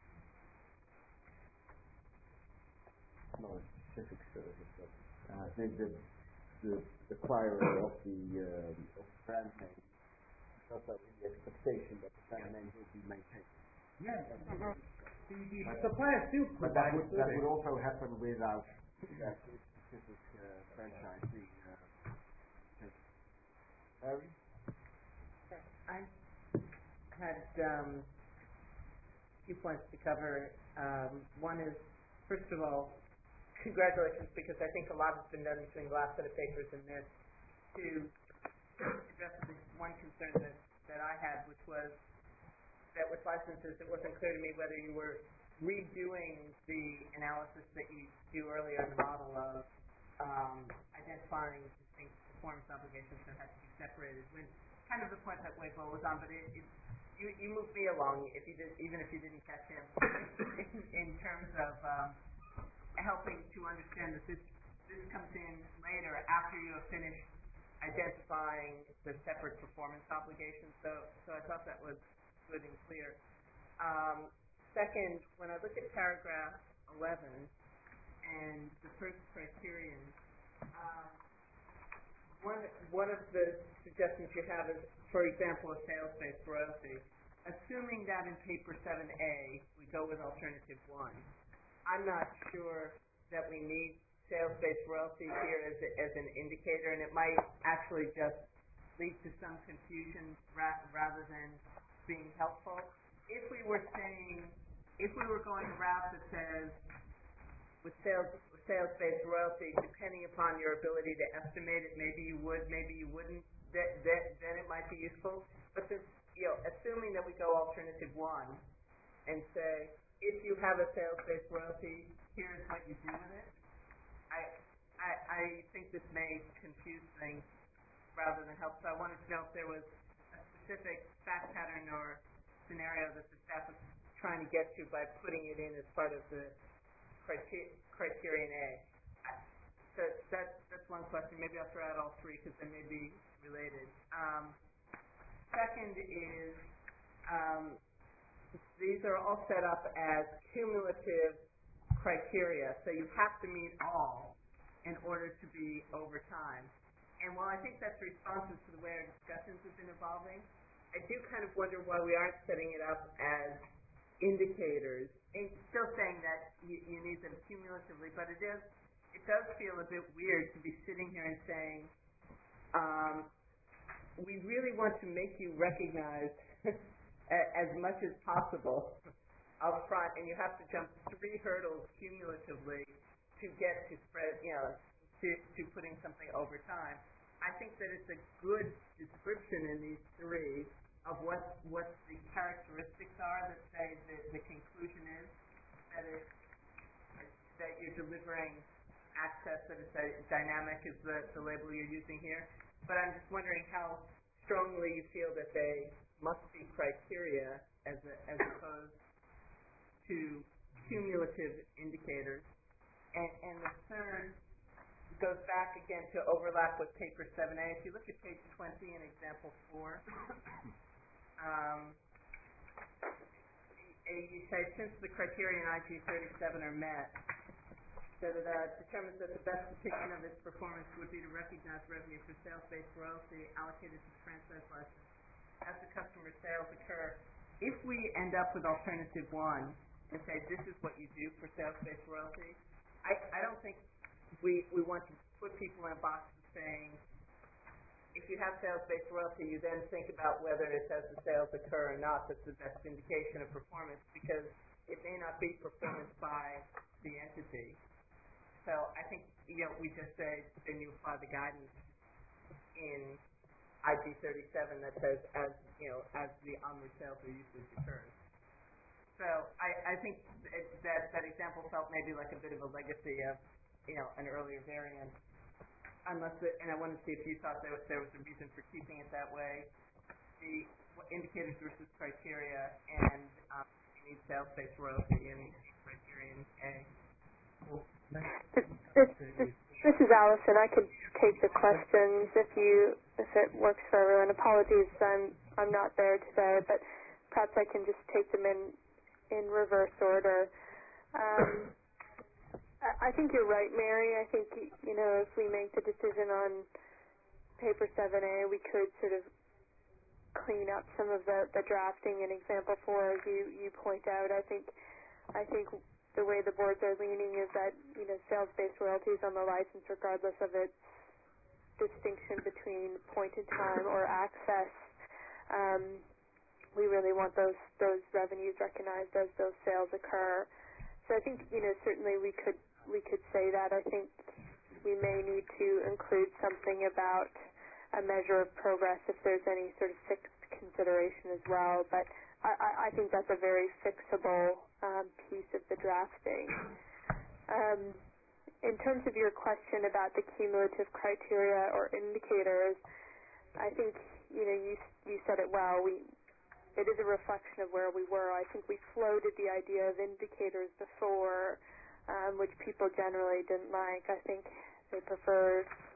No specific service. Uh, I think that the acquirer of the um, of the brand name does that with the expectation that the brand name will be maintained. Yeah. Mm-hmm. The, the supplier still But that provides would, that would also happen without that specific uh, franchise being uh, taken. Harry? I had um, a few points to cover. Um, one is, first of all, congratulations, because I think a lot has been done between the last set of papers and this to address the one concern that, that I had, which was that with licenses, it wasn't clear to me whether you were redoing the analysis that you do earlier in the model of um, identifying distinct performance obligations that have to be separated. When kind of the point that Wei-Bo was on, but it, it, you, you moved me along, if you did, even if you didn't catch him, in, in terms of um, helping to understand that this this comes in later after you have finished identifying the separate performance obligations. So, so I thought that was good and clear. Um, second, when I look at paragraph eleven and the first criterion, um, one one of the suggestions you have is, for example, a sales-based royalty. Assuming that in paper seven A we go with alternative one, I'm not sure that we need sales-based royalty here as, a, as an indicator, and it might actually just lead to some confusion ra- rather than being helpful. If we were saying, if we were going a route that says, with sales, sales-based royalty, depending upon your ability to estimate it, maybe you would, maybe you wouldn't, that, that, then it might be useful. But this, you know, assuming that we go alternative one and say, if you have a sales-based royalty, here's what you do with it, I, I, I think this may confuse things rather than help. So I wanted to know if there was a specific fact pattern or scenario that the staff was trying to get to by putting it in as part of the criter- criterion A. I, so that, that's one question. Maybe I'll throw out all three because they may be related. Um, second is, um, these are all set up as cumulative criteria, so you have to meet all in order to be over time. And while I think that's responsive to the way our discussions have been evolving, I do kind of wonder why we aren't setting it up as indicators, and still saying that you, you need them cumulatively, but it is, it does feel a bit weird to be sitting here and saying, um, we really want to make you recognize as much as possible up front, and you have to jump three hurdles cumulatively to get to spread, you know, to, to putting something over time. I think that it's a good description in these three of what what the characteristics are that say that the conclusion is that it that you're delivering access that is dynamic is the, the label you're using here. But I'm just wondering how strongly you feel that they must be criteria as a, as opposed to cumulative indicators. And, and the third goes back again to overlap with paper seven A. If you look at page twenty in example four, um, you say, since the criteria in I G thirty-seven are met, that it uh, determines that the best depiction of its performance would be to recognize revenue for sales-based royalty allocated to the franchise license as the customer sales occur. If we end up with alternative one and say this is what you do for sales-based royalty, I, I don't think we, we want to put people in a box saying if you have sales-based royalty, you then think about whether it says the sales occur or not. That's the best indication of performance, because it may not be performance by the entity. So I think, you know, we just say then you apply the guidance in I G thirty-seven that says as, you know, as the onward sales or usage occurs. So I, I think it, that that example felt maybe like a bit of a legacy of, you know, an earlier variant. Unless, it, and I wanted to see if you thought there was, there was a reason for keeping it that way. The indicators versus criteria, and um, you need sales-based royalty in criterion A. This, this, this is Allison. I could take the questions if you if it works for everyone. Apologies, I'm I'm not there today, but perhaps I can just take them in in reverse order. Um, I think you're right, Mary. I think, you know, if we make the decision on paper seven A, we could sort of clean up some of the, the drafting in example four, as you, you point out. I think I think the way the boards are leaning is that, you know, sales-based royalties on the license, regardless of its distinction between point in time or access, um, we really want those those revenues recognized as those sales occur. So I think, you know, certainly we could we could say that. I think we may need to include something about a measure of progress if there's any sort of fixed consideration as well. But I, I think that's a very fixable um, piece of the drafting. Um, in terms of your question about the cumulative criteria or indicators, I think, you know, you you said it well. We it is a reflection of where we were. I think we floated the idea of indicators before, um, which people generally didn't like. I think they preferred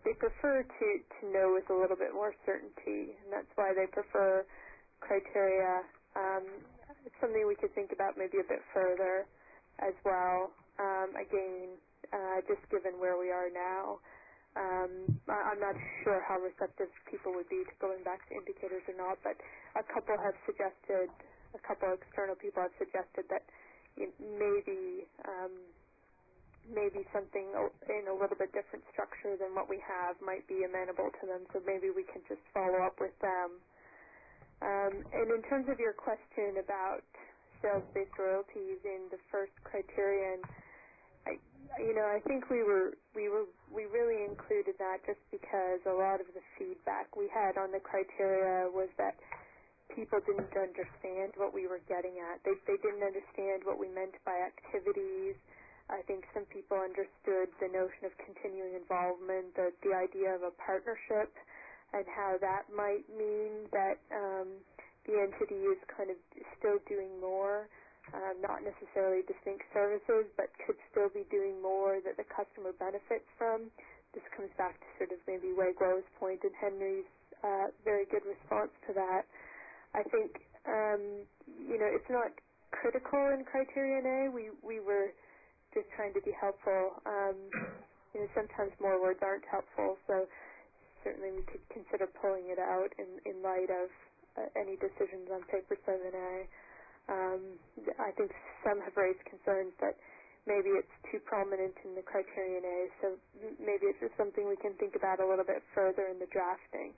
they prefer to, to know with a little bit more certainty, and that's why they prefer criteria. Um, it's something we could think about maybe a bit further as well. Um, again, uh, just given where we are now, um, I, I'm not sure how receptive people would be to going back to indicators or not, but a couple have suggested, a couple external people have suggested that you know, maybe um, maybe something in a little bit different structure than what we have might be amenable to them, so maybe we can just follow up with them. Um, and in terms of your question about sales-based royalties in the first criterion, I, you know, I think we were we were we really included that just because a lot of the feedback we had on the criteria was that people didn't understand what we were getting at. They they didn't understand what we meant by activities. I think some people understood the notion of continuing involvement, the the idea of a partnership, and how that might mean that um, the entity is kind of still doing more. Um, not necessarily distinct services, but could still be doing more that the customer benefits from. This comes back to sort of maybe Wei Guo's point and Henry's uh, very good response to that. I think, um, you know, it's not critical in Criterion A. We, we were just trying to be helpful. Um, you know, sometimes more words aren't helpful, so certainly we could consider pulling it out in, in light of uh, any decisions on Paper seven A. Um, I think some have raised concerns that maybe it's too prominent in the Criterion A, so maybe it's just something we can think about a little bit further in the drafting.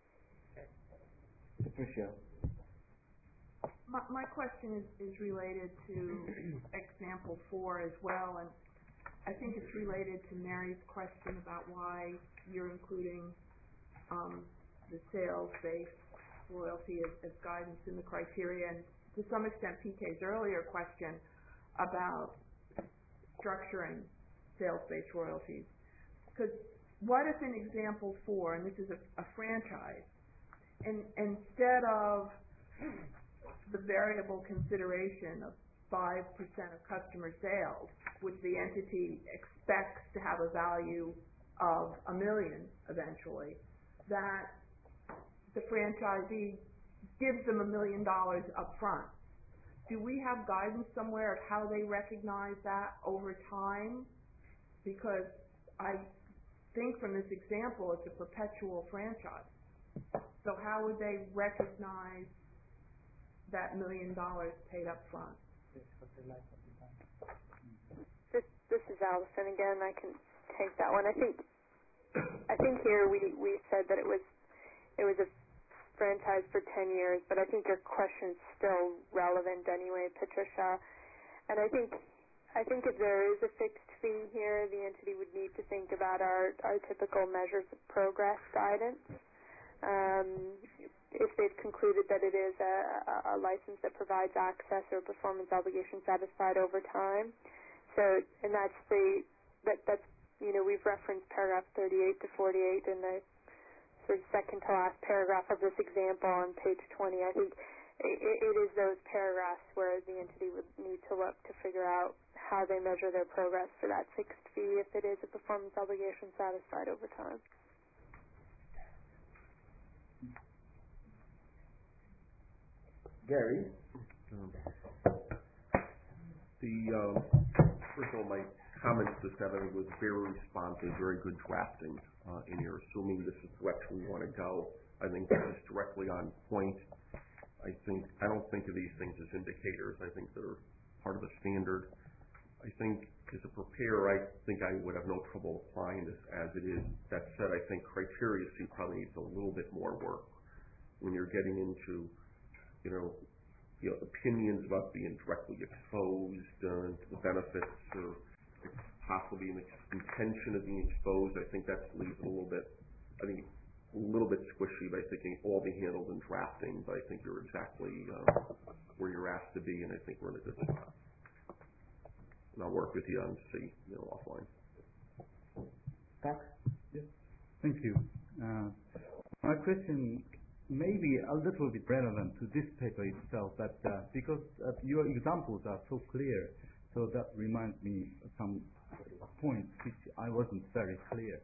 Patricia. My, my question is, is related to example four as well, and I think it's related to Mary's question about why you're including um, the sales-based royalty as, as guidance in the criteria, and to some extent P K's earlier question about structuring sales-based royalties. Because what if in example four, and this is a, a franchise, and instead of the variable consideration of five percent of customer sales, which the entity expects to have a value of a million eventually, that the franchisee gives them a million dollars up front. Do we have guidance somewhere of how they recognize that over time? Because I think from this example it's a perpetual franchise. So how would they recognize that million dollars paid up front? This this is Allison again. I can take that one. I think I think here we we said that it was it was a franchise for ten years, but I think your question is still relevant anyway, Patricia. And I think I think if there is a fixed fee here, the entity would need to think about our, our typical measures of progress guidance. Um, if they've concluded that it is a, a, a license that provides access or performance obligation satisfied over time. So, and that's the, that, that's, you know, we've referenced paragraph thirty-eight to forty-eight in the sort of second to last paragraph of this example on page twenty. I think it, it is those paragraphs where the entity would need to look to figure out how they measure their progress for that fixed fee if it is a performance obligation satisfied over time. Gary? Um, the, uh, first of all, my comments this evening was very responsive, very good drafting uh, in here, assuming this is the direction we want to go. I think this is directly on point. I think, I don't think of these things as indicators. I think they're part of the standard. I think as a preparer, I think I would have no trouble applying this as it is. That said, I think criteria C probably needs a little bit more work when you're getting into, you know, you know, opinions about being directly exposed uh, to the benefits or possibly an intention of being exposed. I think that leaves it a little bit, I think, a little bit squishy, but I think it can all be handled in drafting, but I think you're exactly uh, where you're asked to be, and I think we're in a good spot. And I'll work with you on C, you know, offline. Pat? Yes. Thank you. Uh, my question may be a little bit relevant to this paper itself, but uh, because uh, your examples are so clear, so that reminds me of some points which I wasn't very clear.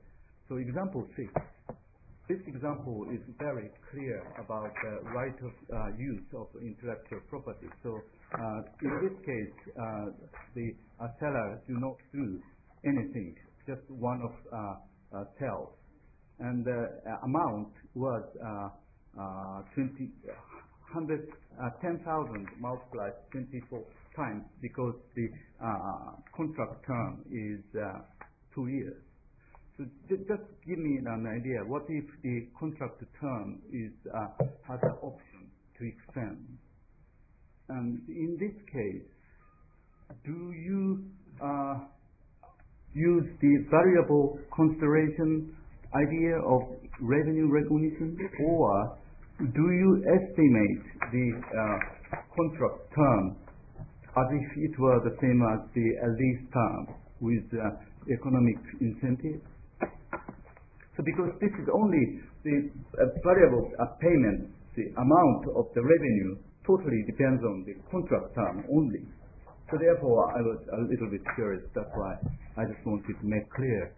So example six. This example is very clear about the right of uh, use of intellectual property. So uh, in this case, uh, the uh, seller do not do anything, just one of uh, uh, cells. And the uh, amount was uh, uh, twenty, hundred, uh, ten thousand multiplied twenty-four times because the uh, contract term is uh, two years. So j- just give me an idea. What if the contract term is uh, has an option to extend? And in this case, do you uh, use the variable consideration idea of revenue recognition, or do you estimate the uh, contract term as if it were the same as the lease term with uh, economic incentive? So because this is only the uh, variable uh, payment, the amount of the revenue totally depends on the contract term only. So therefore, I was a little bit curious. That's why I just wanted to make clear.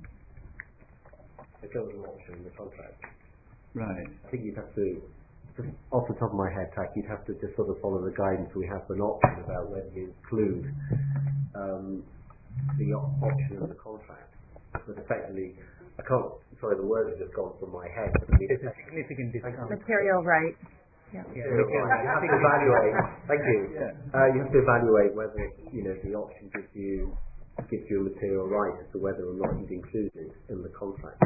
If there was an option in the contract. Right. I think you'd have to, just off the top of my head, Tak, you'd have to just sort of follow the guidance we have for an option about whether you include um, the op- option in the contract. But effectively, I can't, sorry, the word has just gone from my head. But I mean, It's a significant discount. Material right. Yeah. Yeah, you have to evaluate. Thank you. Yeah. Uh, you have to evaluate whether you know the option gives you gives you a material right as to whether or not you'd include it in the contract.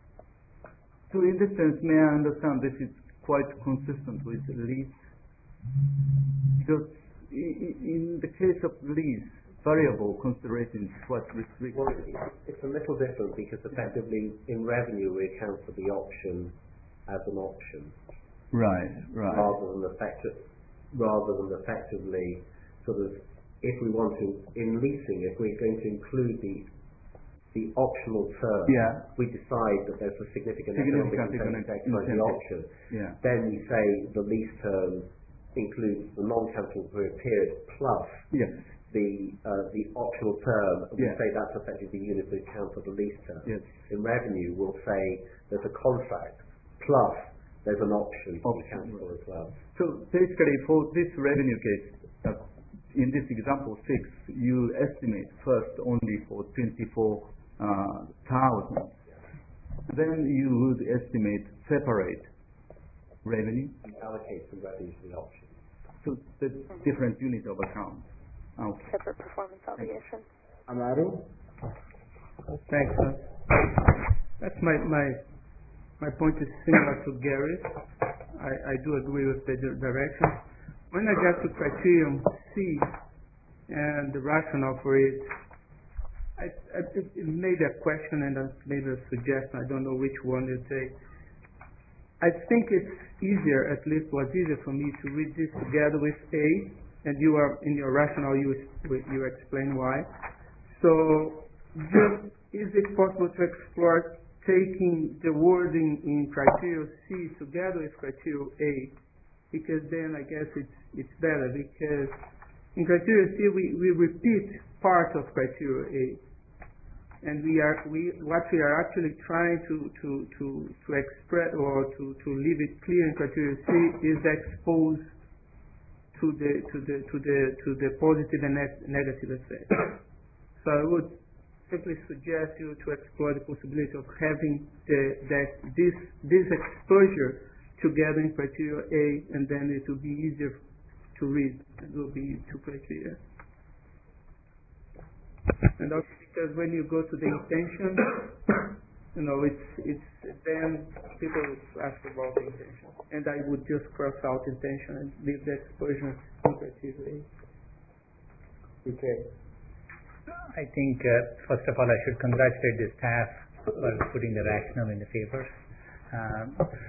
So in this sense, may I understand this is quite consistent with lease? Because in the case of lease, variable consideration is quite restricted. Well, it's a little different because effectively in revenue we account for the option as an option. Right, right. Rather than effective, rather than effectively sort of, if we want to, in leasing, if we're going to include the the optional term, yeah. we decide that there's a significant, significant economic incentive by the option. Yeah. Then we say the lease term includes the non-cancelable period plus yes. the uh, the optional term. We yeah. say that's effectively the unit of account for the lease term. Yes. In revenue, we'll say there's a contract plus there's an option to be accounted for as well. So basically, for this revenue case, uh, in this example six, you estimate first only for twenty-four thousand. Then you would estimate separate revenue. You allocate some revenue to the option. So the different unit of account. Okay. Separate performance obligation. Amaro? Thanks. Uh, that's my my my point is similar to Gary's. I, I do agree with the di- direction. When I got to criterion C and the rationale for it, I, I it made a question and maybe a suggestion. I don't know which one you take. I think it's easier, at least was easier for me to read this together with A, and you are in your rationale you you explain why. So, just is it possible to explore taking the wording in criteria C together with criteria A? Because then I guess it's it's better, because in criteria C we, we repeat part of criteria A. And we are we what we are actually trying to to to, to express or to, to leave it clear in criteria C is exposed to the to the to the to the positive and ne- negative effects. So I would simply suggest you to explore the possibility of having the, that this this exposure together in criteria A, and then it will be easier to read. It will be two criteria. And also because when you go to the intention, you know, it's it's then people ask about the intention, and I would just cross out intention and leave the exposure in criteria A. Okay. I think, uh, first of all, I should congratulate the staff for putting the rationale in the paper. Um,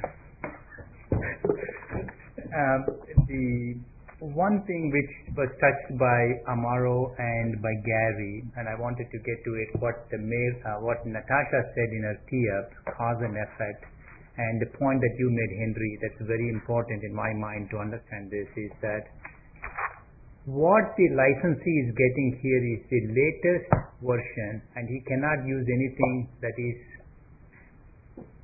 um, the one thing which was touched by Amaro and by Gary, and I wanted to get to it, what the mayor, uh, what Natasha said in her tee-up, cause and effect, and the point that you made, Henry, that's very important in my mind to understand this, is that what the licensee is getting here is the latest version, and he cannot use anything that is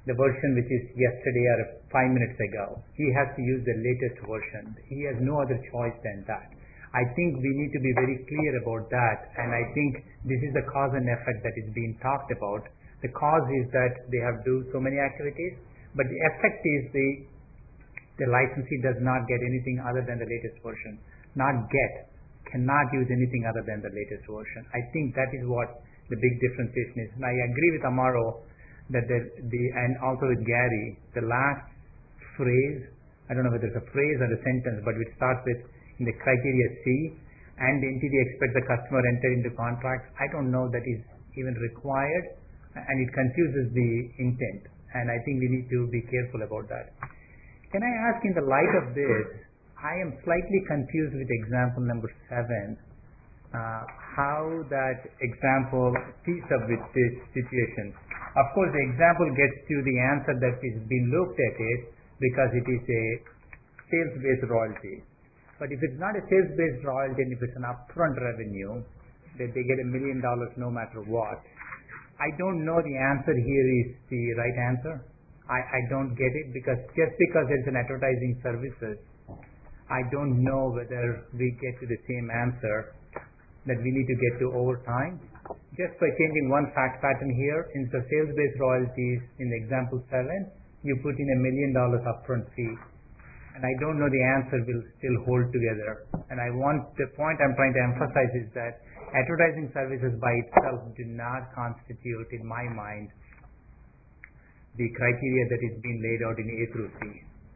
the version which is yesterday or five minutes ago. He has to use the latest version. He has no other choice than that. I think we need to be very clear about that, and I think this is the cause and effect that is being talked about. The cause is that they have to do so many activities, but the effect is the the licensee does not get anything other than the latest version. Not get, cannot use anything other than the latest version. I think that is what the big differentiation is. And I agree with Amaro that the, the and also with Gary, the last phrase, I don't know whether it's a phrase or a sentence, but it starts with in the criteria C, and the entity expects the customer enter into contracts. I don't know that is even required, and it confuses the intent, and I think we need to be careful about that. Can I ask, in the light of this, I am slightly confused with example number seven, uh, how that example tees up with this situation. Of course, the example gets to the answer that is being looked at it because it is a sales-based royalty. But if it's not a sales-based royalty and if it's an upfront revenue, that they get a million dollars no matter what, I don't know the answer here is the right answer. I, I don't get it because just because there's an advertising services, I don't know whether we get to the same answer that we need to get to over time. Just by changing one fact pattern here, instead of sales-based royalties in example seven, you put in a million dollars upfront fee. And I don't know the answer will still hold together. And I want, the point I'm trying to emphasize is that advertising services by itself do not constitute, in my mind, the criteria that is being laid out in A through C.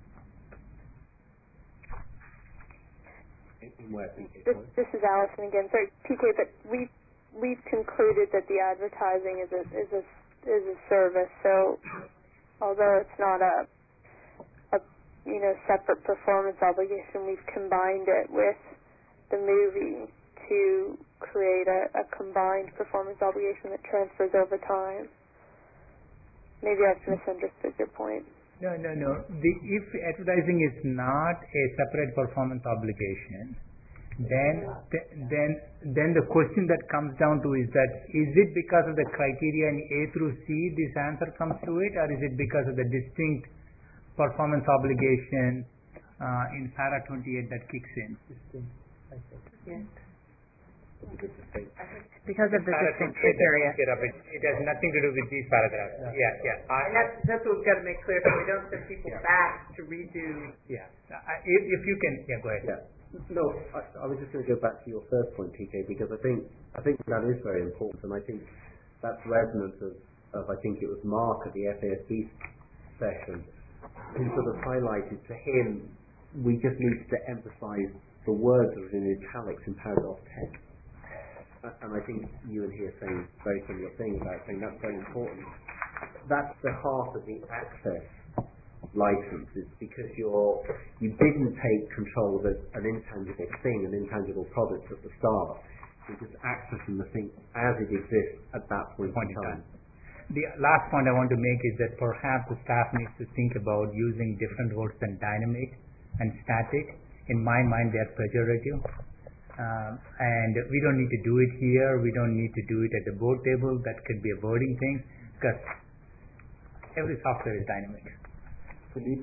This, this is Allison again. Sorry, P K, but we we've concluded that the advertising is a is a is a service. So although it's not a a you know separate performance obligation, we've combined it with the movie to create a, a combined performance obligation that transfers over time. Maybe I've misunderstood your point. No, no, no. The, if advertising is not a separate performance obligation, then then then the question that comes down to is that is it because of the criteria in A through C this answer comes to it, or is it because of the distinct performance obligation uh, in para twenty-eight that kicks in? Yes. Because of the distinct criteria. It, it has nothing to do with these paragraphs. Yeah, yeah. yeah. I, and that's, that's what we've got to make clear, so we don't send people yeah. back to redo. Yeah. I, if, if you can, yeah, go ahead. Yeah. No, I, I was just going to go back to your first point, P K, because I think I think that is very important, and I think that's resonant of, of I think it was Mark at the F A S B session who sort of highlighted to him we just need to emphasise the words that are in italics in paragraph ten. And I think you and he are saying very similar things about saying that's very important. That's the heart of the access license, is because you're you didn't take control of a, an intangible thing, an intangible product at the start. You're just accessing the thing as it exists at that point, point in time. The last point I want to make is that perhaps the staff needs to think about using different words than dynamic and static. In my mind, they are pejorative. Um, and we don't need to do it here. We don't need to do it at the board table. That could be a wording thing, because every software is dynamic. Philippe?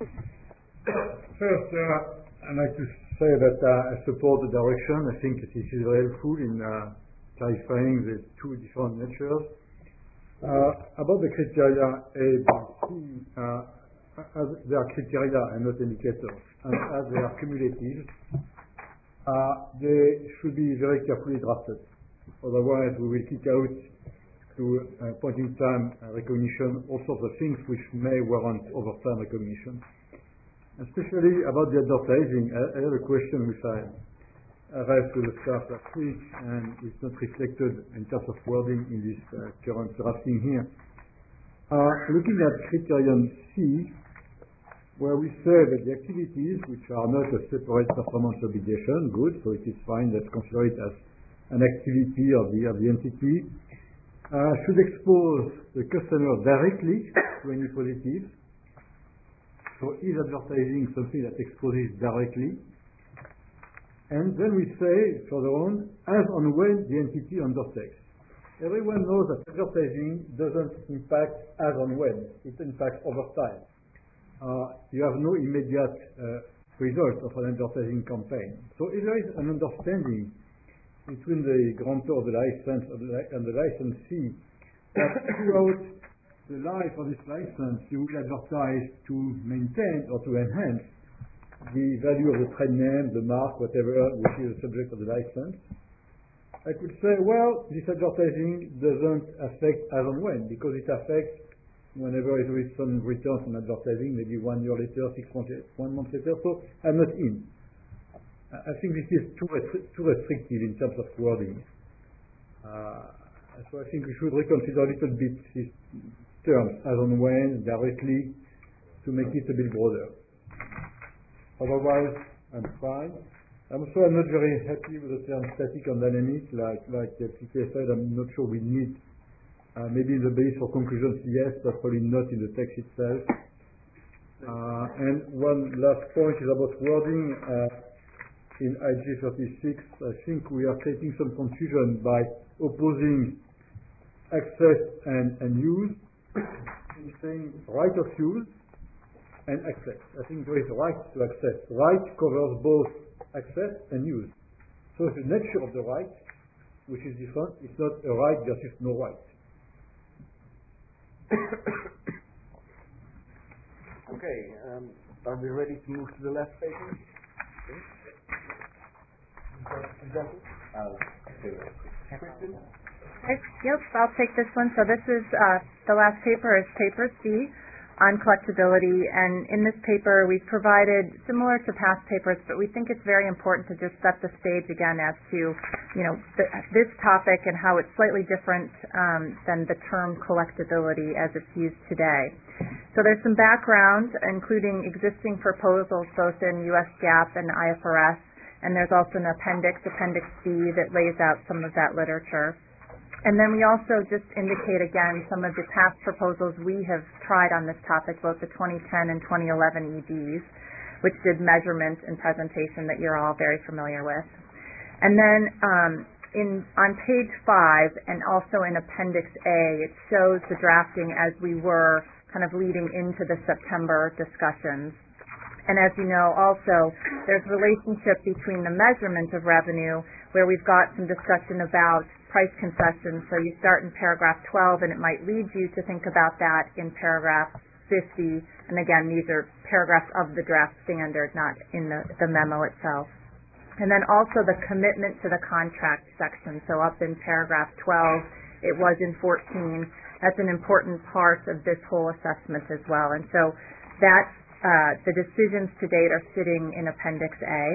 First, uh, I'd like to say that uh, I support the direction. I think this is very helpful in uh, clarifying the two different natures. Uh, about the criteria A, B, C, uh, as they are criteria and not indicators, and as they are cumulative, Uh, they should be very carefully drafted. Otherwise, we will kick out to uh, point in time uh, recognition, all sorts of things which may warrant over time recognition. Especially about the advertising, I, I have a question which I raised to the staff last week, and it's not reflected in terms of wording in this uh, current drafting here. Uh, looking at criterion C, where we say that the activities which are not a separate performance obligation, good, so it is fine, let's consider it as an activity of the, of the entity, uh, should expose the customer directly to any positives. So is advertising something that exposes directly? And then we say, further on, as on when the entity undertakes. Everyone knows that advertising doesn't impact as on when, it impacts over time. Uh, you have no immediate uh, result of an advertising campaign. So if there is an understanding between the grantor of the license and the licensee that throughout the life of this license you will advertise to maintain or to enhance the value of the trade name, the mark, whatever, which is the subject of the license, I could say, well, this advertising doesn't affect as and when, because it affects whenever there is some return from advertising, maybe one year later, six months, one month later, so I'm not in. I think this is too, restri- too restrictive in terms of wording. Uh, so I think we should reconsider a little bit these terms, as and when, directly, to make it a bit broader. Otherwise, I'm fine. I'm also I'm not very happy with the term static and dynamic, like like P K said. I'm not sure we need uh, maybe in the base for conclusions, yes, but probably not in the text itself. Uh, and one last point is about wording. Uh, in I G thirty-six, I think we are creating some confusion by opposing access and, and use, and saying right of use and access. I think there is right to access. Right covers both access and use. So the nature of the right, which is different, it's not a right versus no right. Okay, um, are we ready to move to the last paper? Uh, Yep, I'll take this one. So this is, uh, the last paper is paper C on collectability, and in this paper we've provided, similar to past papers, but we think it's very important to just set the stage again as to, you know, the, this topic and how it's slightly different um, than the term collectability as it's used today. So there's some background, including existing proposals both in U S GAAP and I F R S, and there's also an appendix, Appendix C, that lays out some of that literature. And then we also just indicate again some of the past proposals we have tried on this topic, both the twenty ten and twenty eleven E Ds, which did measurement and presentation that you're all very familiar with. And then um, in on page five and also in Appendix A, it shows the drafting as we were kind of leading into the September discussions. And as you know, also, there's a relationship between the measurement of revenue, where we've got some discussion about price concessions. So you start in paragraph twelve, and it might lead you to think about that in paragraph fifty. And again, these are paragraphs of the draft standard, not in the, the memo itself. And then also the commitment to the contract section. So up in paragraph twelve, it was in fourteen. That's an important part of this whole assessment as well. And so that Uh, the decisions to date are sitting in Appendix A.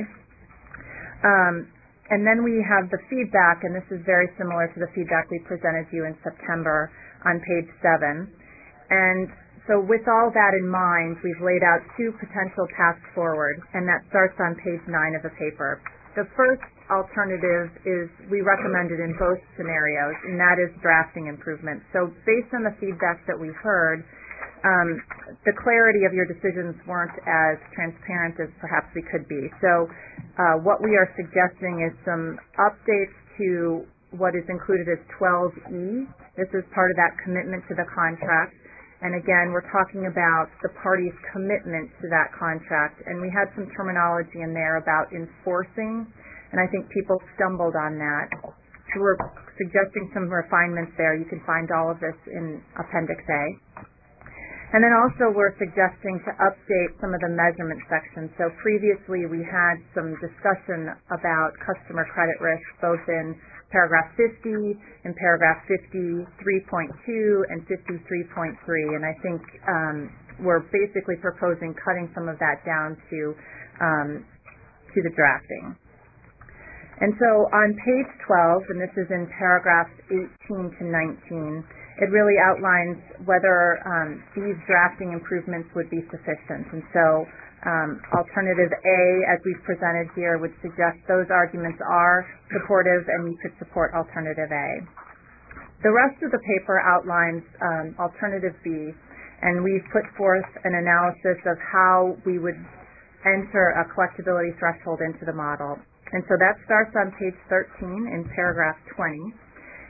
Um, and then we have the feedback, and this is very similar to the feedback we presented you in September on page seven. And so with all that in mind, we've laid out two potential paths forward, and that starts on page nine of the paper. The first alternative is we recommended in both scenarios, and that is drafting improvements. So based on the feedback that we heard, Um, the clarity of your decisions weren't as transparent as perhaps we could be. So uh, what we are suggesting is some updates to what is included as twelve E. This is part of that commitment to the contract. And again, we're talking about the party's commitment to that contract. And we had some terminology in there about enforcing, and I think people stumbled on that. So we're suggesting some refinements there. You can find all of this in Appendix A. And then also we're suggesting to update some of the measurement sections. So previously we had some discussion about customer credit risk both in paragraph fifty, in paragraph fifty-three point two, and fifty-three point three. And I think um, we're basically proposing cutting some of that down to, um, to the drafting. And so on page twelve, and this is in paragraphs eighteen to nineteen, it really outlines whether um, these drafting improvements would be sufficient. And so um, alternative A, as we've presented here, would suggest those arguments are supportive and you could support alternative A. The rest of the paper outlines um, alternative B, and we've put forth an analysis of how we would enter a collectability threshold into the model. And so that starts on page thirteen in paragraph twenty.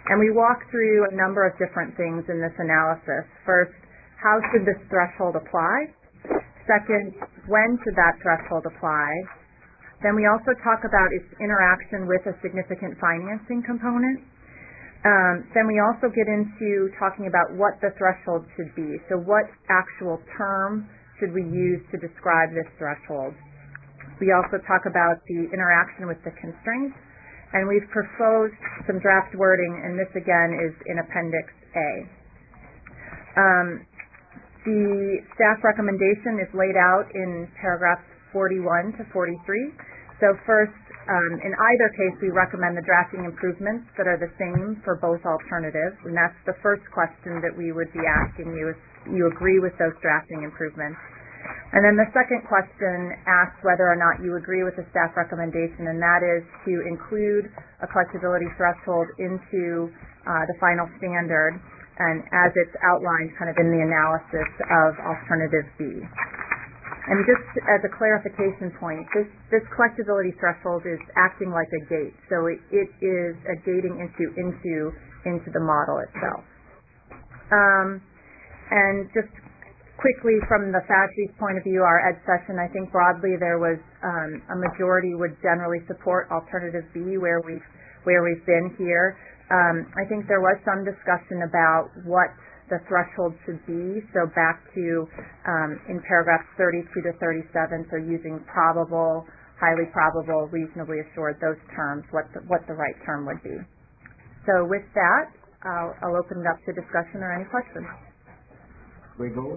And we walk through a number of different things in this analysis. First, how should this threshold apply? Second, when should that threshold apply? Then we also talk about its interaction with a significant financing component. Um, then we also get into talking about what the threshold should be. So what actual term should we use to describe this threshold? We also talk about the interaction with the constraints, and we've proposed some draft wording, and this again is in Appendix A. Um, the staff recommendation is laid out in paragraphs forty-one to forty-three. So first, um, in either case, we recommend the drafting improvements that are the same for both alternatives, and that's the first question that we would be asking you if you agree with those drafting improvements. And then the second question asks whether or not you agree with the staff recommendation, and that is to include a collectability threshold into uh, the final standard, and as it's outlined kind of in the analysis of Alternative B. And just as a clarification point, this, this collectability threshold is acting like a gate, so it, it is a gating issue into, into the model itself. Um, and just quickly from the faculty's point of view, our ed session, I think broadly there was um, a majority would generally support Alternative B where we've, where we've been here. Um, I think there was some discussion about what the threshold should be, so back to um, in paragraphs thirty-two to thirty-seven, so using probable, highly probable, reasonably assured, those terms, what the, what the right term would be. So with that, I'll, I'll open it up to discussion or any questions. We go.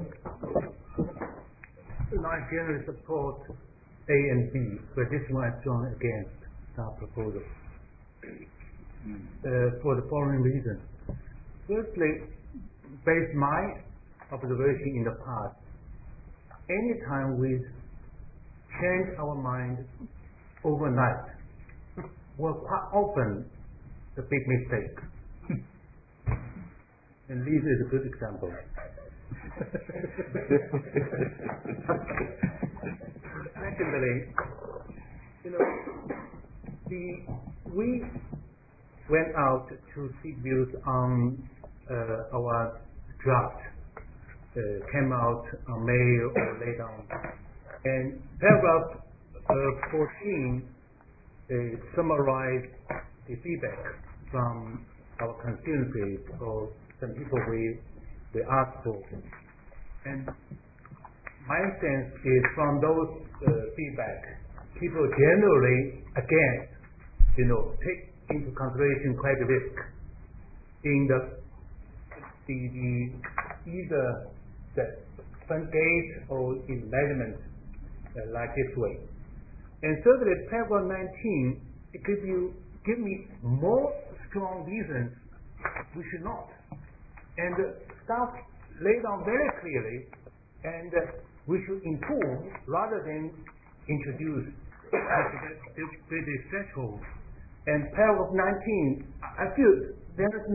I generally support A and B, but this one is strong against our proposal uh, for the following reasons. Firstly, based my observation in the past, anytime we change our mind overnight, well, quite often a big mistake. And Lisa is a good example. Secondly, you know, the we went out to seek views on uh, our draft. Uh, came out on May or later on, and paragraph uh, fourteen uh, summarized the feedback from our constituencies or some people we we asked for. And my sense is from those uh, feedback, people generally, again, you know, take into consideration credit risk in the, the, the either the front gate or in measurement uh, like this way. And thirdly, paragraph nineteen, it gives you, give me more strong reasons we should not. And uh, staff laid down very clearly, and uh, we should improve rather than introduce the, the, the threshold. And paragraph nineteen, I feel there is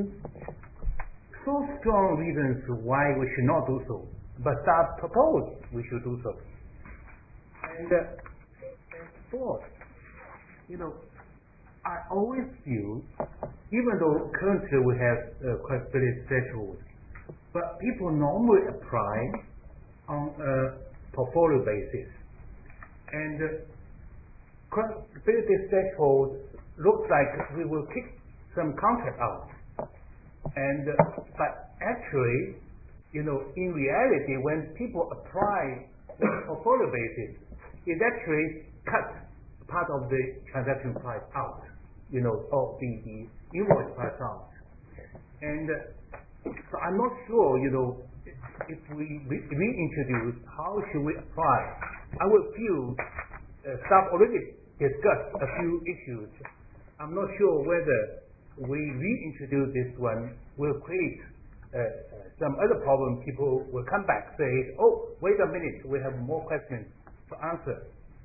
so strong reasons why we should not do so, but staff proposed we should do so. And, uh, and fourth, you know, I always feel, even though currently we have uh, collectability thresholds, but people normally apply on a portfolio basis. And uh, collectability threshold looks like we will kick some contract out. And uh, but actually, you know, in reality, when people apply the portfolio basis, it actually cuts part of the transaction price out, you know, of the, the invoice price out. And uh, so I'm not sure, you know, if we re- reintroduce, how should we apply? I would feel uh, staff already discussed a few issues. I'm not sure whether we reintroduce this one will create uh, some other problem. People will come back, say, oh, wait a minute, we have more questions to answer.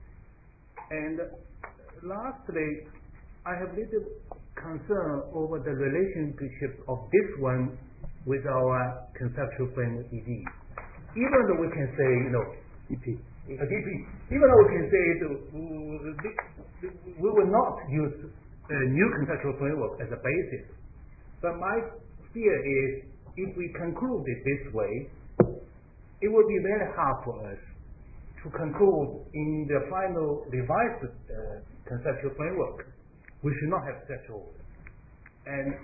And lastly, I have little concern over the relationship of this one with our conceptual framework E D. Even though we can say, you know, E P, uh, D P, even though we can say it, uh, we will not use the new conceptual framework as a basis, But my fear is, if we conclude it this way, it will be very hard for us to conclude in the final revised uh, conceptual framework. We should not have threshold. And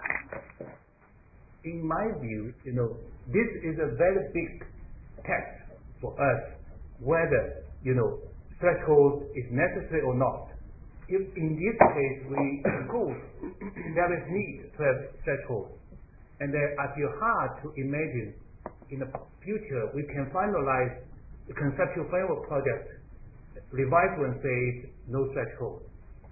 in my view, you know, this is a very big test for us, whether, you know, threshold is necessary or not. If in this case we conclude there is need to have threshold, and then I feel hard to imagine in the future we can finalize the conceptual framework project, revise one says no threshold.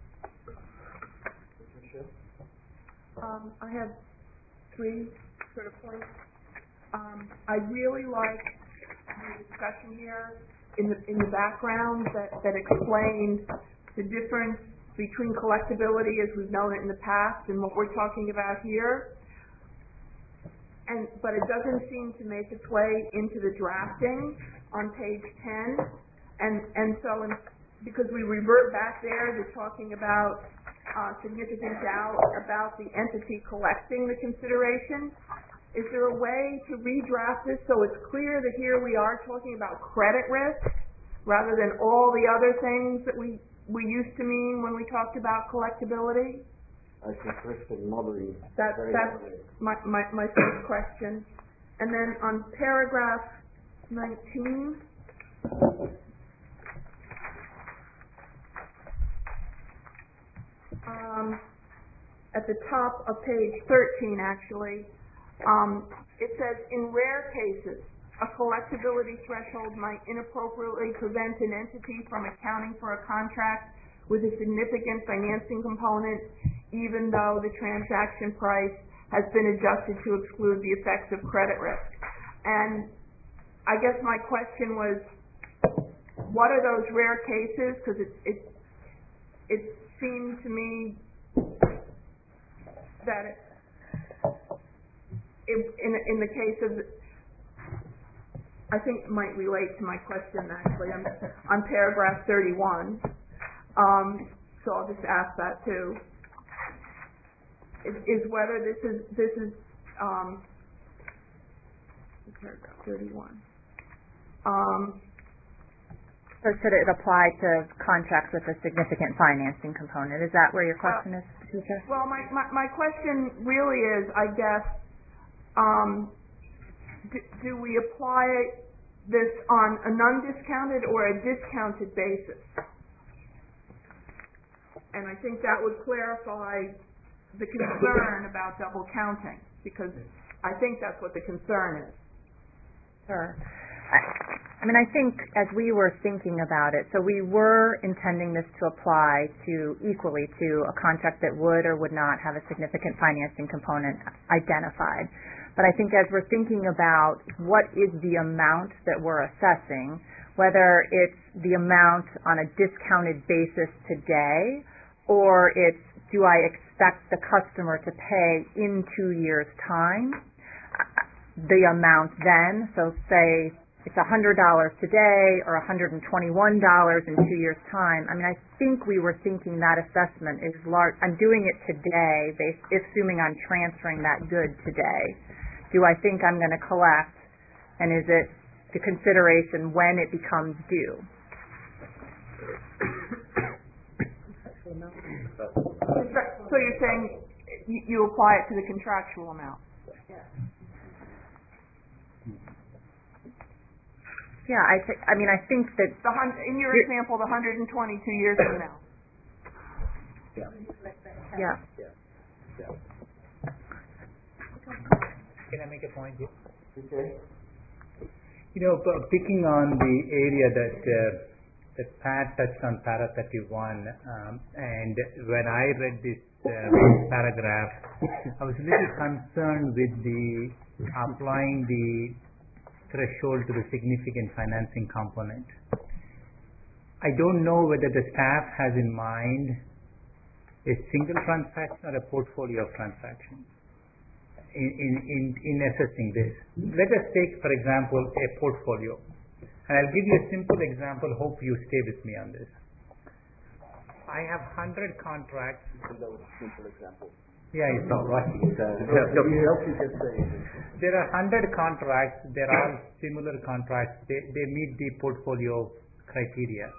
Um, I have three sort of points. Um, I really like the discussion here in the in the background that, that explained the difference between collectability as we've known it in the past and what we're talking about here. And but it doesn't seem to make its way into the drafting on page ten. And and so in, because we revert back there to talking about uh, significant doubt about the entity collecting the consideration, is there a way to redraft this so it's clear that here we are talking about credit risk rather than all the other things that we, we used to mean when we talked about collectability? I think risk and modeling. That, that's my, my, my first question. And then on paragraph nineteen, um, at the top of page thirteen actually, Um, it says, in rare cases, a collectability threshold might inappropriately prevent an entity from accounting for a contract with a significant financing component, even though the transaction price has been adjusted to exclude the effects of credit risk. And I guess my question was, what are those rare cases? Because it, it, it seemed to me that it, In, in, in the case of, I think it might relate to my question actually, on, on paragraph thirty-one, um, so I'll just ask that too, is, is whether this is, this is, um, paragraph thirty-one. Um, so should it apply to contracts with a significant financing component? Is that where your question uh, is, Patricia? Well, my, my, my question really is, I guess, Um, do, do we apply this on a non-discounted or a discounted basis? And I think that would clarify the concern about double counting, because I think that's what the concern is. Sure. I, I mean, I think as we were thinking about it, so we were intending this to apply to equally to a contract that would or would not have a significant financing component identified. But I think as we're thinking about what is the amount that we're assessing, whether it's the amount on a discounted basis today, or it's do I expect the customer to pay in two years' time, the amount then, so say it's one hundred dollars today or one hundred twenty-one dollars in two years' time. I mean, I think we were thinking that assessment is large. I'm doing it today, based, assuming I'm transferring that good today. Do I think I'm going to collect, and is it the consideration when it becomes due? So you're saying you apply it to the contractual amount? Yeah, I th- I mean, I think that the hun- in your example, the one hundred twenty-two years from now. Yeah. Yeah. Yeah. Yeah. Can I make a point here? Okay. You know, p- picking on the area that uh, that Pat touched on, para thirty-one, um, and when I read this uh, paragraph, I was a little concerned with the applying the threshold to the significant financing component. I don't know whether the staff has in mind a single transaction or a portfolio of transactions in, in, in, in assessing this. Let us take, for example, a portfolio. And I'll give you a simple example. Hope you stay with me on this. I have one hundred contracts. Simple example. Yeah, it's all right. There are one hundred contracts. They're all similar contracts. They, they meet the portfolio criteria.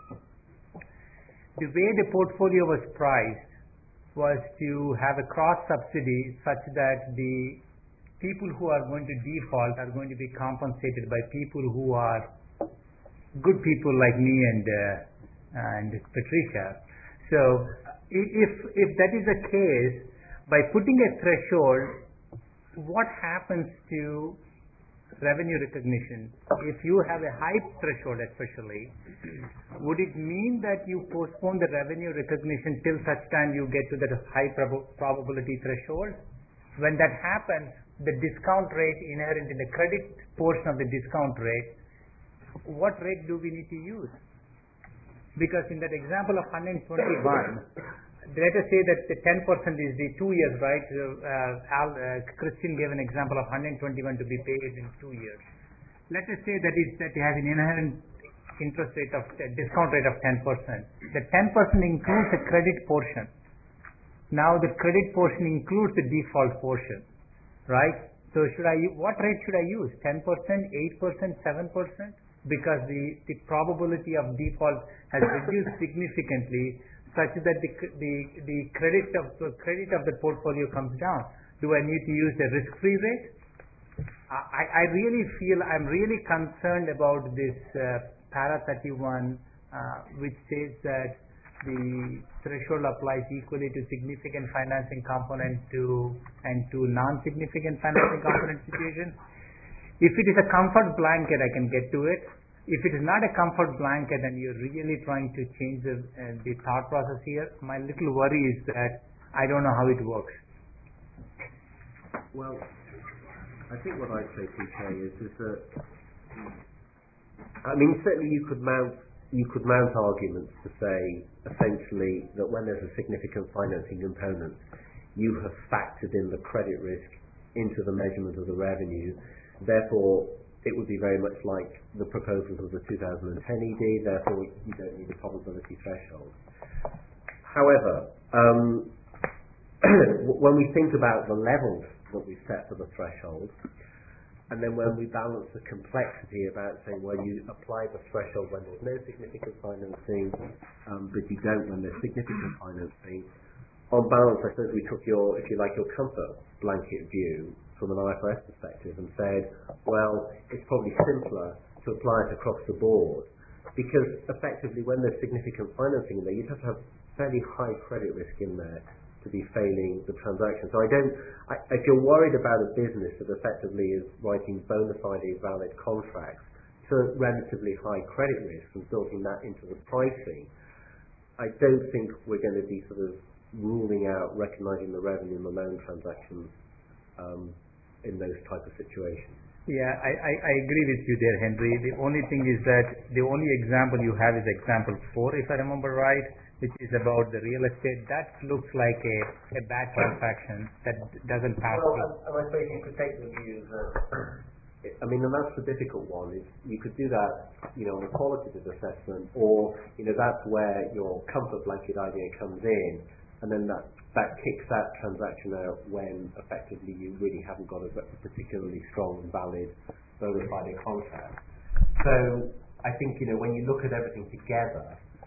The way the portfolio was priced was to have a cross-subsidy such that the people who are going to default are going to be compensated by people who are good people like me and uh, and Patricia. So if if that is the case, by putting a threshold, what happens to revenue recognition? If you have a high threshold especially, would it mean that you postpone the revenue recognition till such time you get to that high prob- probability threshold? When that happens, the discount rate inherent in the credit portion of the discount rate, what rate do we need to use? Because in that example of one hundred twenty-one, let us say that the ten percent is the two years, right? Uh, Al, uh, Christine gave an example of one hundred twenty-one to be paid in two years. Let us say that is that it has an inherent interest rate of uh, discount rate of ten percent. The ten percent includes the credit portion. Now the credit portion includes the default portion, right? So should I what rate should I use? ten percent, eight percent, seven percent? Because the, the probability of default has reduced significantly, such that the the the credit of the credit of the portfolio comes down. Do I need to use the risk-free rate? I, I really feel I'm really concerned about this uh, para thirty-one, uh, which says that the threshold applies equally to significant financing component to and to non-significant financing component situation. If it is a comfort blanket, I can get to it. If it is not a comfort blanket and you're really trying to change the, uh, the thought process here, my little worry is that I don't know how it works. Well, I think what I'd say, P K, is, is that, I mean, certainly you could mount you could mount arguments to say, essentially, that when there's a significant financing component, you have factored in the credit risk into the measurement of the revenue. Therefore, it would be very much like the proposals of the two thousand ten E D, therefore you don't need a probability threshold. However, um, when we think about the levels that we set for the threshold, and then when we balance the complexity about saying, well, you apply the threshold when there's no significant financing, um, but you don't when there's significant financing, on balance, I suppose we took your, if you like, your comfort blanket view from an I F R S perspective and said, well, it's probably simpler to apply it across the board because effectively when there's significant financing in there, you'd have to have fairly high credit risk in there to be failing the transaction. So I don't, I, if you're worried about a business that effectively is writing bona fide valid contracts to relatively high credit risk and building that into the pricing, I don't think we're going to be sort of ruling out recognizing the revenue in the loan transactions um, in those type of situations. Yeah, I, I, I agree with you there, Henry. The only thing is that the only example you have is example four, if I remember right, which is about the real estate. That looks like a, a bad transaction that doesn't pass well, through. Well, I suppose you could take the view that, I mean, and that's the difficult one, is you could do that, you know, on a qualitative assessment, or, you know, that's where your comfort blanket idea comes in, and then that, that kicks that transaction out when effectively you really haven't got a particularly strong and valid bona fide contract. So I think, you know, when you look at everything together,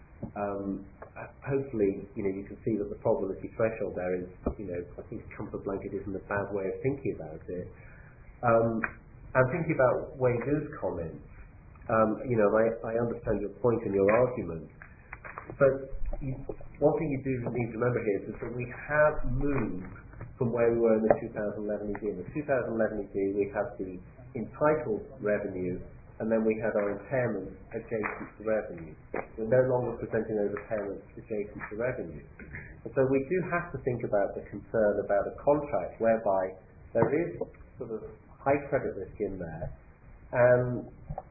um, hopefully, you know, you can see that the probability threshold there is, you know, I think comfort blanket isn't a bad way of thinking about it. Um, and thinking about Wei Gu's comments, um, you know, I, I understand your point and your argument, but you, one thing you do need to remember here is that we have moved from where we were in the two thousand eleven E D. In the two thousand eleven E D, we had the entitled revenue, and then we had our impairments adjacent to revenue. We're no longer presenting those impairments adjacent to revenue. And so we do have to think about the concern about a contract whereby there is sort of high credit risk in there, and,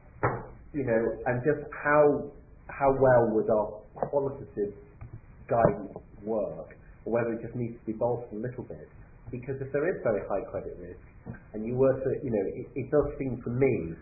you know, and just how how well would our qualitative guidance work, or whether it just needs to be bolstered a little bit. Because if there is very high credit risk, and you were to, you know, it, it does seem to me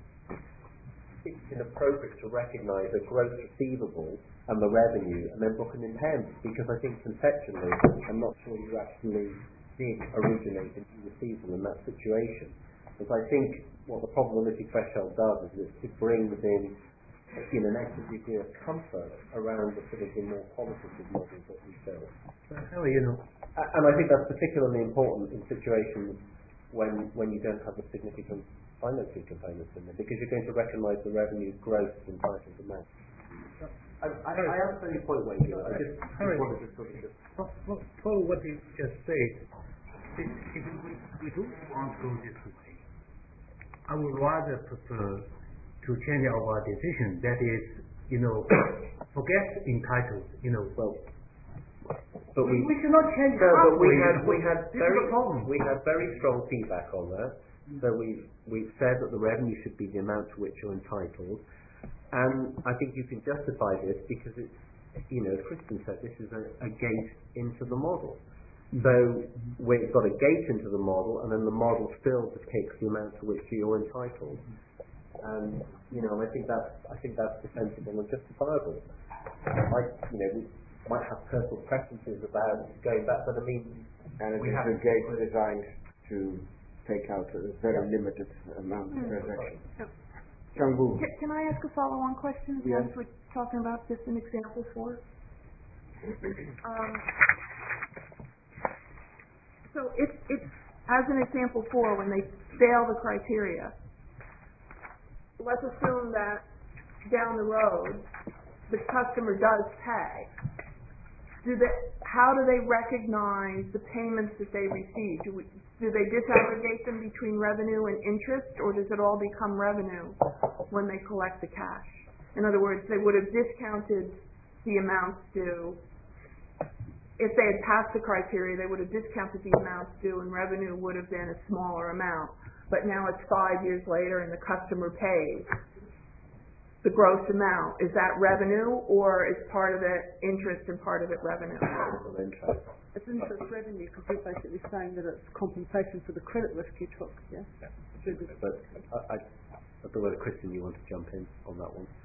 it's inappropriate to recognise a gross receivable and the revenue and then book an impairment, because I think conceptually I'm not sure you actually did originate and you receive them in that situation. Because I think what the probability threshold does is it brings in, you know, an extra degree of comfort around the sort of the more qualitative models that we build. How you know? And I think that's particularly important in situations when when you don't have a significant financing components in there, because you're going to recognise the revenue growth in entitled amount. I, I, I understand your point, Wayne. I just, just wanted to sort of just... For, for, for what you just said, if, if we, we don't want to go this way, I would rather prefer to change our decision. That is, you know, forget entitled, you know. Well, but we, we cannot change no, but we halfway. had, we had This very, is the problem. we had very strong feedback on that. So we we've said that the revenue should be the amount to which you're entitled, and I think you can justify this because it's, you know, Kristen said, this is a, a gate into the model. So we've got a gate into the model, and then the model still depicts the amount to which you're entitled. And you know, I think that's I think that's defensible and justifiable. I, you know, we might have personal preferences about going back, but I mean, and it we is have a gate designed to take out a very yeah. limited amount of transactions. Yeah. Chang-Woo. Can, can I ask a follow-on question? Yes. Once we're talking about just an example for um, so if, if, as an example four, when they fail the criteria, let's assume that down the road the customer does pay. Do they, how do they recognize the payments that they receive? Do, we, do they disaggregate them between revenue and interest, or does it all become revenue when they collect the cash? In other words, they would have discounted the amounts due. If they had passed the criteria, they would have discounted the amounts due, and revenue would have been a smaller amount. But now it's five years later, and the customer pays the gross amount. Is that revenue, or is part of it interest and part of it revenue? It's interest revenue because you're basically saying that it's compensation for the credit risk you took, yeah? yeah. But I, I, I don't know whether, Kristen, you want to jump in on that one.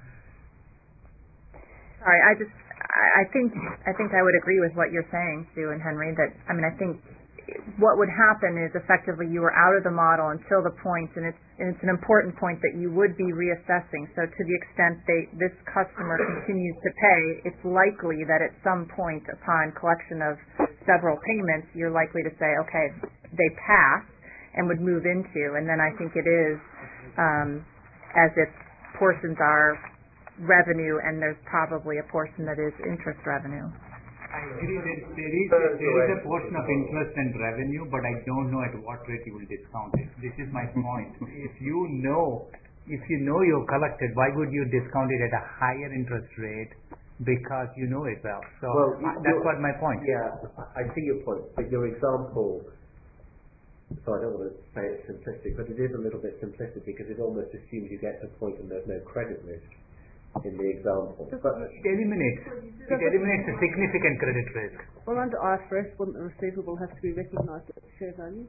Sorry, I just, I think, I think I would agree with what you're saying, Sue and Henry, that, I mean, I think what would happen is effectively you were out of the model until the point, and it's, and it's an important point that you would be reassessing. So to the extent they, this customer continues to pay, it's likely that at some point upon collection of several payments, you're likely to say, okay, they pass, and would move into, and then I think it is um, as if portions are revenue and there's probably a portion that is interest revenue. I agree that there is, a, there is a portion of interest and revenue, but I don't know at what rate you will discount it. This is my point. If you know, if you know you're collected, why would you discount it at a higher interest rate? Because you know it well. So well, uh, that's what my point. Yeah, I see your point. But your example, so I don't want to say it's simplistic, but it is a little bit simplistic because it almost assumes you get to a point and there's no credit risk in the example. But it eliminates, it eliminates a significant credit risk. Well, under I F R S, wouldn't the receivable have to be recognised at fair value?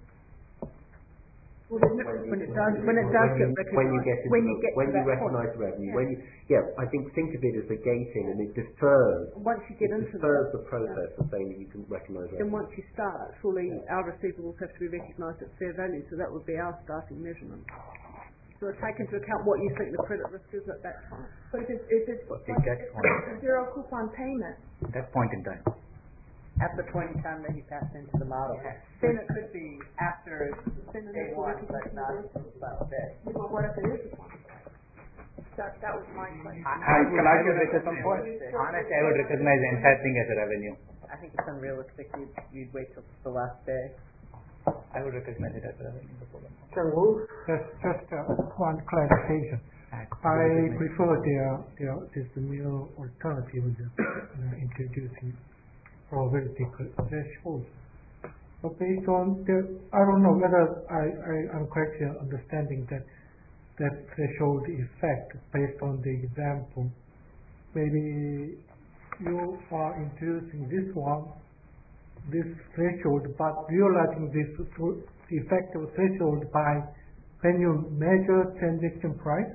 Well, when it does, when it does get recognised, when you get into when the, you get when to you that recognise point. revenue, Yeah. when you, yeah, I think think of it as a gating, and it defers. Once you get it into defers that, the process yeah. of saying that you can recognise revenue. Then once you start, fully, yeah. our receivables have to be recognised at fair value, so that would be our starting measurement. So take into account what you think the credit risk is at that time. But if it's, if it's, But like, at that if point, it's a zero coupon payment, at that point in time. At the point in time that he passed into the model. Okay. Then it could be after day one, but not until the last day. but what if it is a one? That, that was my question. I, I, can I just recognize, honestly, I would recognize the entire thing as a revenue. I think it's unrealistic. You'd, you'd wait till the last day. I would recognize it as a revenue before the Just, just uh, one clarification. I prefer their, their, this new alternative of uh, introducing probability threshold. So based on the, I don't know whether I, I, I'm correctly understanding that that threshold effect based on the example. Maybe you are introducing this one, this threshold, but realizing this effective threshold by when you measure transaction price?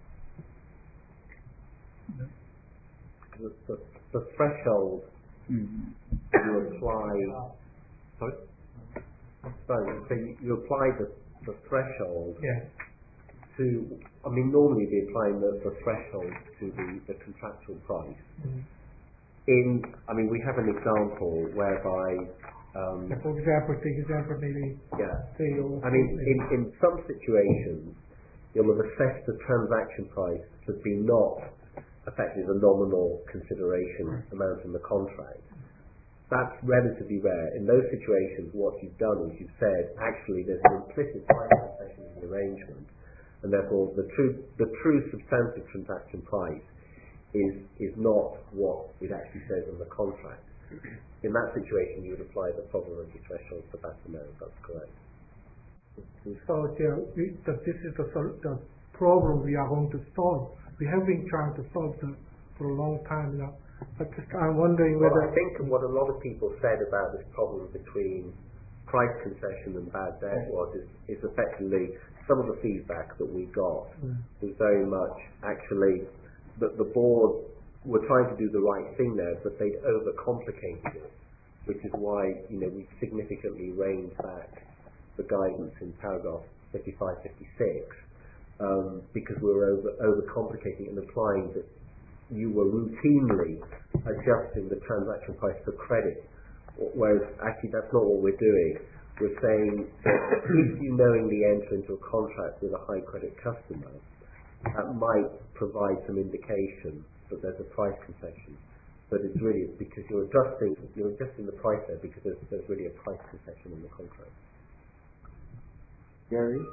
The, the, the threshold mm-hmm. you apply. Sorry. So, so you, you apply the, the threshold Yeah. to, I mean, normally we apply the, the threshold to the, the contractual price. Mm. In, I mean, we have an example whereby, um, Like for example, take example maybe yeah, sale. I mean, in, in some situations, you'll have assessed the transaction price to be not effectively the nominal consideration amount in the contract. That's relatively rare. In those situations, what you've done is you've said, actually, there's an implicit price concession in the arrangement, and therefore the true, the true substantive transaction price is is not what it actually says in the contract. In that situation, you would apply the probability threshold for that amount. That's correct. So yeah, we, that this is the, sol- the problem we are going to solve. We have been trying to solve the, for a long time now. But just, I'm wondering Well, whether... I think what a lot of people said about this problem between price concession and bad debt was is, is effectively some of the feedback that we got Mm. was very much actually that the board were trying to do the right thing there, but they'd overcomplicated it, which is why, you know, we significantly reined back the guidance in paragraph fifty-five, fifty-six, um, because we were over overcomplicating and applying that you were routinely adjusting the transaction price for credit, whereas actually that's not what we're doing. We're saying that if you knowingly enter into a contract with a high credit customer, that might provide some indication that there's a price concession. But it's really because you're adjusting you're adjusting the price there because there's, there's really a price concession in the contract. Gary?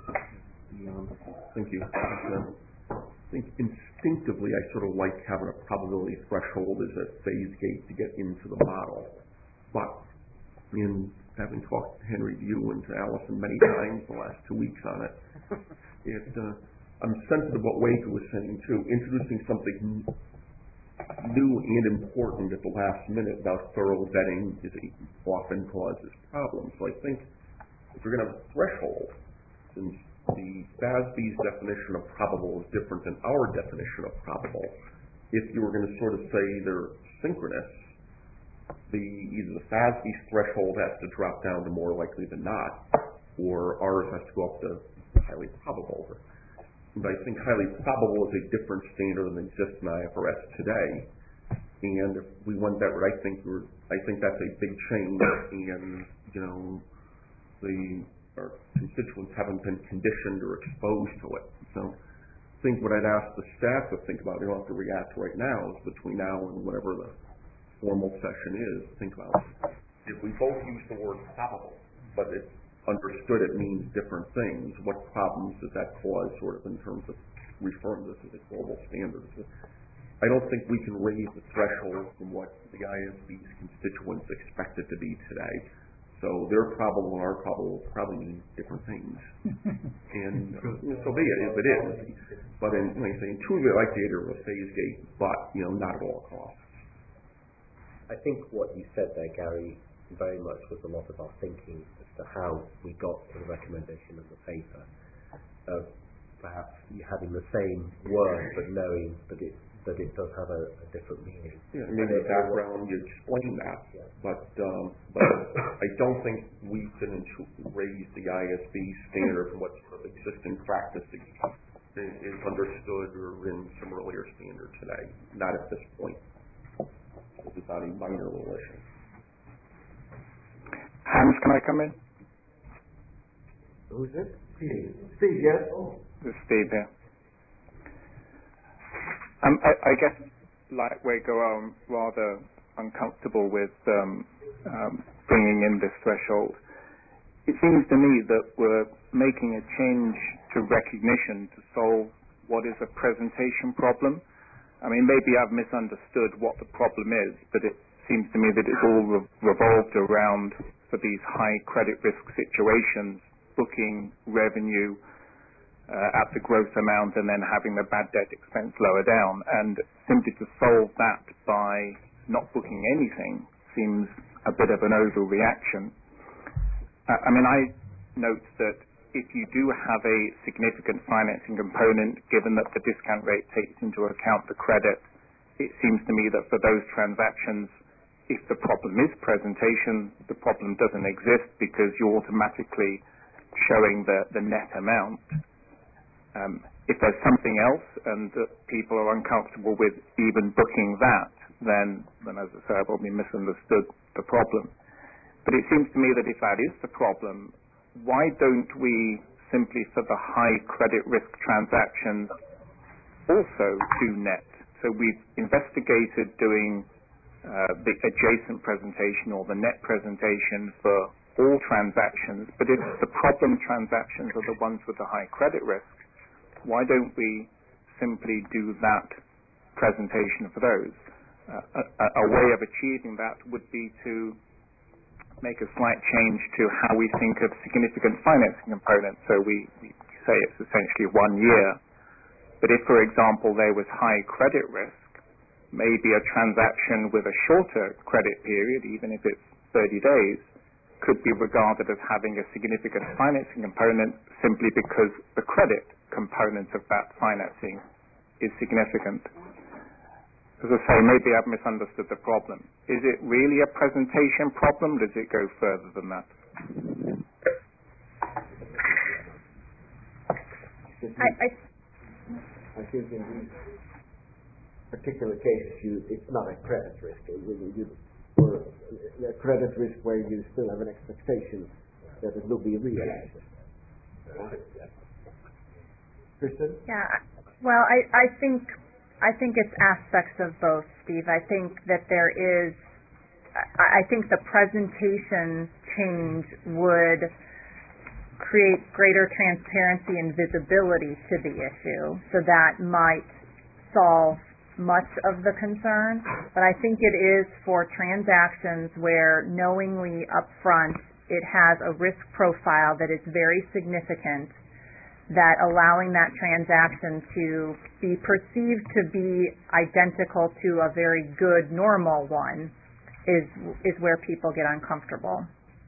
Thank you. I think instinctively I sort of like having a probability threshold as a phase gate to get into the model. But in having talked to Henry, to you, and to Allison many times the last two weeks on it, it uh, I'm sensitive to what Wake was saying too. Introducing something new and important at the last minute without thorough vetting is often causes problems. So I think if you're going to have a threshold, since the F A S B's definition of probable is different than our definition of probable, if you were going to sort of say they're synchronous, the either the F A S B's threshold has to drop down to more likely than not, or ours has to go up to highly probable. But I think highly probable is a different standard than exists in I F R S today. And if we went that route, I think we're, I think that's a big change, and you know, the our constituents haven't been conditioned or exposed to it. So I think what I'd ask the staff to think about, they don't have to react right now, is between now and whatever the formal session is, think about if we both use the word probable, but it's understood it means different things, what problems does that cause sort of in terms of referring this as a global standard? I don't think we can raise the threshold from what the I S B's constituents expect it to be today. So their probable and our probable probably mean different things. And you know, so be it if it is. But in, like I say, intuitively I like the idea of a phase gate, but you know, not at all costs. I think what you said there, Gary, very much was a lot of our thinking as to how we got to the recommendation of the paper. Of perhaps you having the same word but knowing that it that it does have a, a different meaning. Yeah, I mean, the background, you explain that, yeah. but um, but I don't think we can raise the I S B standard from what sort of existing practice is, is understood or in some earlier standard today. Not at this point. It's not a minor little issue. Hans, can I come in? Who's it? Steve. Steve, yes? Oh. This is Steve here. Um, I, I guess, like Wago, I'm rather uncomfortable with um, um, bringing in this threshold. It seems to me that we're making a change to recognition to solve what is a presentation problem. I mean, maybe I've misunderstood what the problem is, but it seems to me that it's all re- revolved around, for these high credit risk situations, booking revenue Uh, at the gross amount and then having the bad debt expense lower down. And simply to solve that by not booking anything seems a bit of an overreaction. Uh, I mean, I note that if you do have a significant financing component, given that the discount rate takes into account the credit, it seems to me that for those transactions, if the problem is presentation, the problem doesn't exist because you're automatically showing the, the net amount. Um, if there's something else and that people are uncomfortable with even booking that, then, then as I say, I've probably misunderstood the problem. But it seems to me that if that is the problem, why don't we simply, for the high credit risk transactions, also do net? So we've investigated doing uh, the adjacent presentation or the net presentation for all transactions, but if the problem transactions are the ones with the high credit risk, why don't we simply do that presentation for those? Uh, a, a way of achieving that would be to make a slight change to how we think of significant financing components. So we, we say it's essentially one year. But if, for example, there was high credit risk, maybe a transaction with a shorter credit period, even if it's thirty days, could be regarded as having a significant financing component simply because the credit component of that financing is significant. As I say, maybe I've misunderstood the problem. Is it really a presentation problem? Does it go further than that? I, I, I think in these particular cases, you, it's not a credit risk. You, you, or a credit risk where you still have an expectation that it will be realized. Kristen? Yeah. Well, I, I think. I think it's aspects of both, Steve. I think that there is, I think the presentation change would create greater transparency and visibility to the issue, so that might solve much of the concern. But I think it is for transactions where knowingly upfront it has a risk profile that is very significant, that allowing that transaction to be perceived to be identical to a very good normal one is is where people get uncomfortable.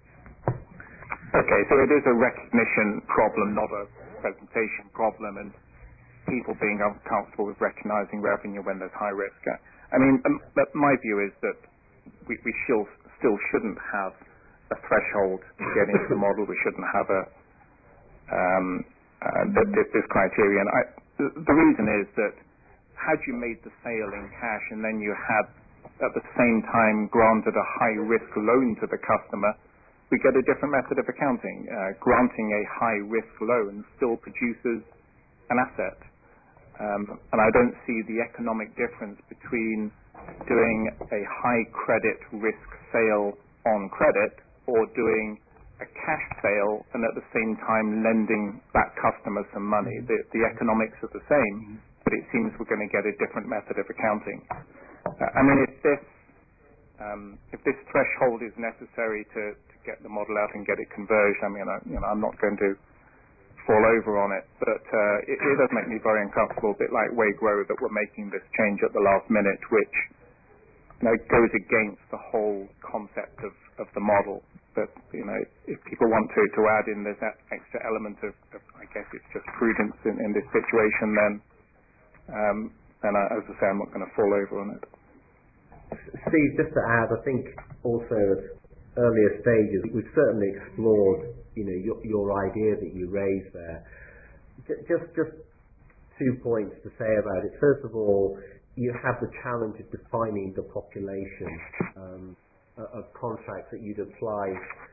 Okay, so it is a recognition problem, not a presentation problem, and people being uncomfortable with recognizing revenue when there's high risk. I mean, um, but my view is that we, we still, still shouldn't have a threshold to get into the model. We shouldn't have a um, Uh, this, this criterion. I, the, the reason is that had you made the sale in cash and then you had at the same time granted a high risk loan to the customer, we get a different method of accounting. Uh, granting a high risk loan still produces an asset. Um, and I don't see the economic difference between doing a high credit risk sale on credit or doing a cash sale and at the same time lending that customer some money. The, the economics are the same, but it seems we're going to get a different method of accounting. Uh, I mean, if this um, if this threshold is necessary to, to get the model out and get it converged, I mean, I, you know, I'm not going to fall over on it, but uh, it, it does make me very uncomfortable, a bit like Waygrow, that we're making this change at the last minute, which you know, goes against the whole concept of, of the model. But, you know, if people want to, to add in this extra element of, of I guess it's just prudence in, in this situation, then, um, then I, as I say, I'm not going to fall over on it. Steve, just to add, I think also at earlier stages, we've certainly explored, you know, your, your idea that you raised there. J- just, just two points to say about it. First of all, you have the challenge of defining the population um, of contracts that you'd apply.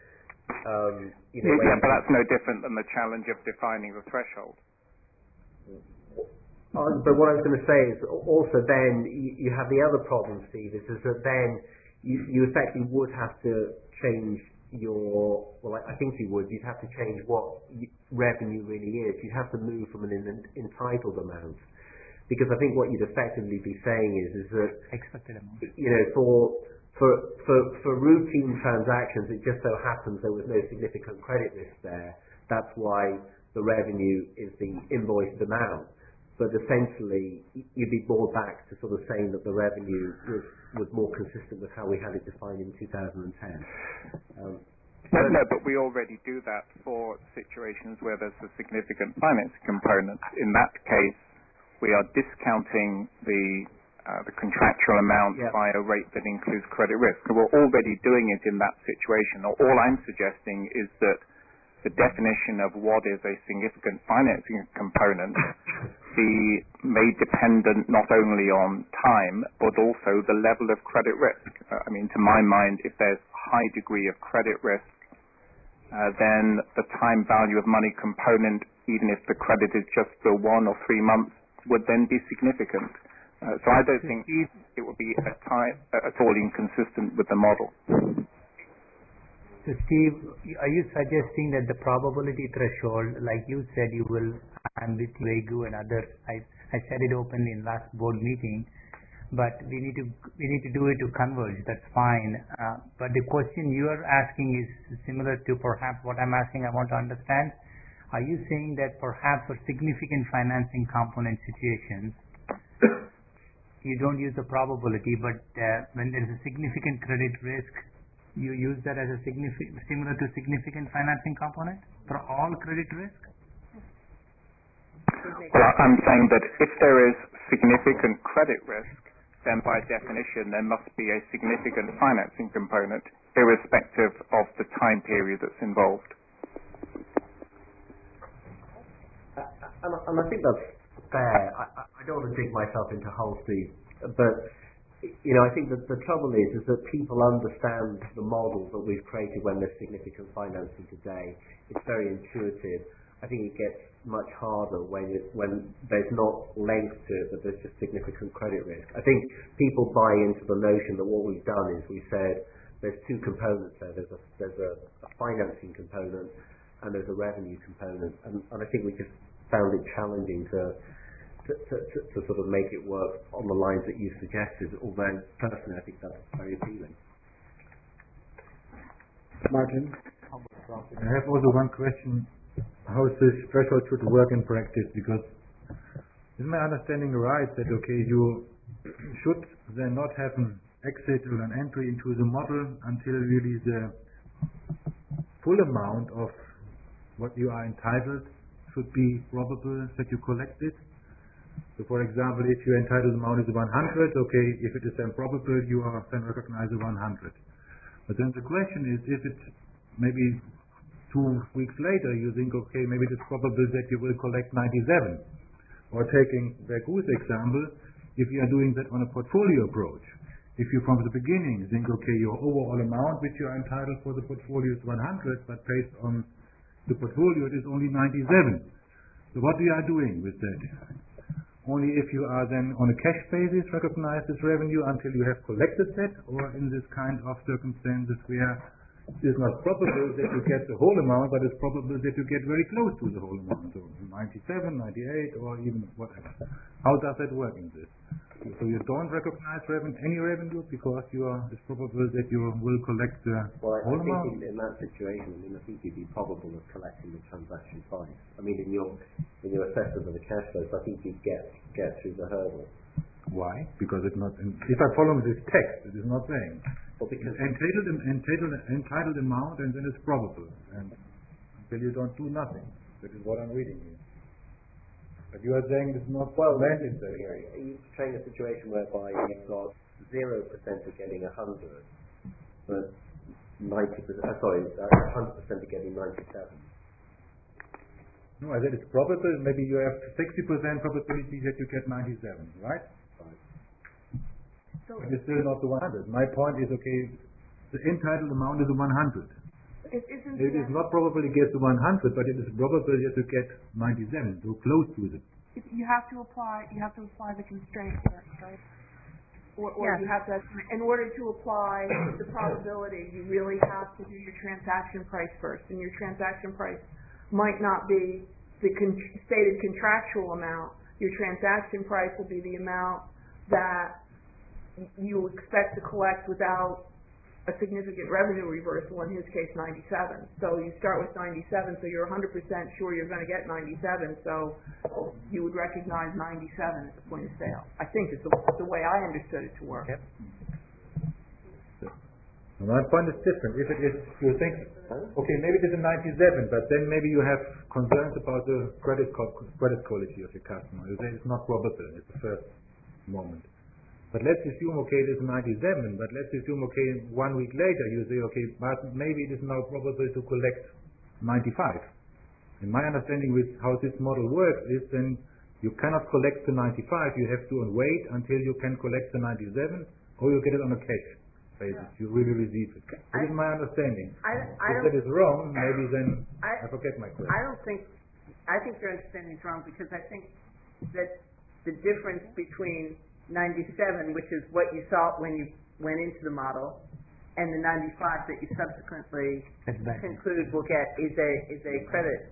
Um, you know, yeah, but that's no different than the challenge of defining the threshold. Uh, but what I was going to say is also then you, you have the other problem, Steve, is, is that then you, you effectively would have to change your, well, I, I think you would, you'd have to change what you, revenue really is. You'd have to move from an in, entitled amount. Because I think what you'd effectively be saying is, is that, expected amount. You know, for For, for, for routine transactions, it just so happens there was no significant credit risk there. That's why the revenue is the invoiced amount. But essentially, you'd be brought back to sort of saying that the revenue was, was more consistent with how we had it defined in two thousand ten. Um, no, no, but we already do that for situations where there's a significant financing component. In that case, we are discounting the uh, the contractual amount Yeah. by a rate that includes credit risk. We're already doing it in that situation. All I'm suggesting is that the definition of what is a significant financing component be made dependent not only on time, but also the level of credit risk. Uh, I mean, to my mind, if there's a high degree of credit risk, uh, then the time value of money component, even if the credit is just for one or three months, would then be significant. Uh, so I don't think it would be at, time, at all inconsistent with the model. So Steve, are you suggesting that the probability threshold, like you said, you will, and with Wegu and others, I, I said it openly in last board meeting, but we need to we need to do it to converge. That's fine. Uh, but the question you are asking is similar to perhaps what I'm asking. I want to understand. Are you saying that perhaps for significant financing component situations, you don't use the probability, but uh, when there is a significant credit risk, you use that as a significant, similar to significant financing component for all credit risk? Well, I'm saying that if there is significant credit risk, then by definition there must be a significant financing component, irrespective of the time period that's involved. Uh, and, and I think that's fair. I, I don't want to dig myself into holes, Steve, but you know, I think that the trouble is, is that people understand the model that we've created when there's significant financing today. It's very intuitive. I think it gets much harder when it, when there's not length to it, but there's just significant credit risk. I think people buy into the notion that what we've done is we said there's two components there. There's a there's a, a financing component and there's a revenue component, and, and I think we just found it challenging to. To, to, to sort of make it work on the lines that you suggested, although personally I think that's very appealing. Martin, I have also one question. How is this threshold should work in practice? Because is my understanding right that, okay, you should then not have an exit or an entry into the model until really the full amount of what you are entitled should be probable that you collected? So, for example, if your entitled amount is one hundred, okay, if it is then probable, you are then recognize the one hundred. But then the question is, if it's maybe two weeks later, you think, okay, maybe it is probable that you will collect ninety-seven. Or taking Wegu's example, if you are doing that on a portfolio approach, if you from the beginning think, okay, your overall amount which you are entitled for the portfolio is one hundred, but based on the portfolio it is only ninety-seven. So what we are doing with that? Only if you are then on a cash basis recognize this revenue until you have collected that, or in this kind of circumstances where it is not probable that you get the whole amount, but it's probable that you get very close to the whole amount, so ninety-seven, ninety-eight, or even whatever. How does that work in this? So you don't recognize revenue, any revenue because you are, it's probable that you will collect the well, I, whole I amount? think in, in that situation, I mean, I think you'd be probable of collecting the transaction price. I mean, in your in your assessment of the cash flows, I think you'd get get through the hurdle. Why? Because it's not. In, if I follow this text, it is not saying. Well, because entitled, entitled, entitled amount, and then it's probable, and until you don't do nothing. That is what I'm reading here. But you are saying it's not well landed that way. You're portraying a situation whereby you've got zero percent of getting a hundred, but ninety percent. Uh, sorry, a hundred percent of getting ninety-seven. No, I said it's probable. Maybe you have sixty percent probability that you get ninety-seven, right? Right. So but it's still not the one hundred. My point is, okay, the entitled amount is the one hundred. It isn't. It is not probable you get to one hundred, but it is probable that you get ninety-seven, so close to it. You have to apply. You have to apply the constraint first, right? Or, or Yes. you have to. In order to apply the probability, you really have to do your transaction price first, and your transaction price might not be the con- stated contractual amount. Your transaction price will be the amount that you expect to collect without a significant revenue reversal, in his case ninety-seven. So you start with ninety-seven, so you're one hundred percent sure you're going to get ninety-seven, so you would recognize ninety-seven at the point of sale. I think it's the, the way I understood it to work. Yep. My point is different. If it is, you think, okay, maybe it is a ninety-seven, but then maybe you have concerns about the credit co- credit quality of your customer. You say it's not probable at the first moment. But let's assume, okay, it is ninety-seven, but let's assume, okay, one week later you say, okay, but maybe it is now probable to collect ninety-five. And my understanding with how this model works is then you cannot collect the ninety-five, you have to wait until you can collect the ninety-seven, or you get it on a cash basis, yeah. You really receive it. This is my understanding. I, I if that is wrong, maybe then I, I forget my question. I don't think, I think your understanding is wrong, because I think that the difference between ninety-seven, which is what you saw when you went into the model, and the ninety-five that you subsequently conclude will get is a is a credit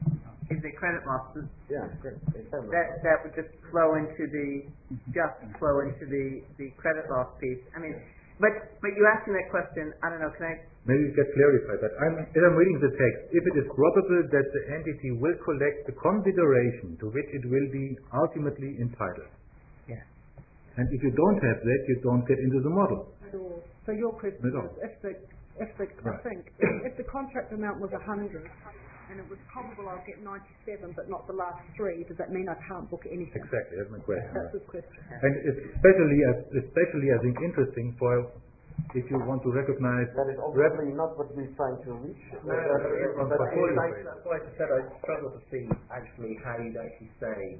is a credit loss. Yeah, great. That that would just flow into the just flow into the the credit loss piece. I mean, but but you asked me that question. I don't know. Can I? Maybe you can clarify that. I'm, as I'm reading the text, if it is probable that the entity will collect the consideration to which it will be ultimately entitled. Yeah. And if you don't have that, you don't get into the model. So your question is, if the, if the, right. I think, if, if the contract amount was a hundred, and it was probable I'll get ninety-seven, but not the last three, does that mean I can't book anything? Exactly, that's my question. That's his question. And especially, as, especially I think interesting for if you want to recognize. That is obviously not what we're trying to reach. No, no, no, but that's why I said I struggle to see actually how you'd actually say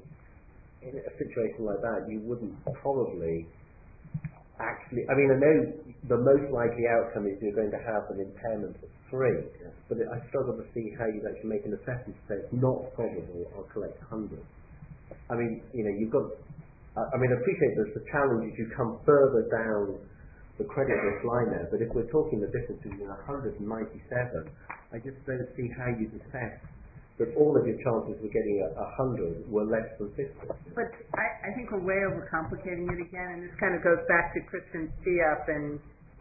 in a situation like that you wouldn't probably actually. I mean, I know the most likely outcome is you're going to have an impairment of three, yeah. But I struggle to see how you'd actually make an assessment to say it's not probable I'll collect one hundred. I mean, you know, you've got. I mean, I appreciate that the challenge is you come further down the credit risk line there, but if we're talking the difference between one hundred and ninety-seven, I just don't see how you'd assess that all of your chances of getting a, a hundred were less than fifty. But I, I think we're way overcomplicating it again, and this kind of goes back to Christian's tee up, and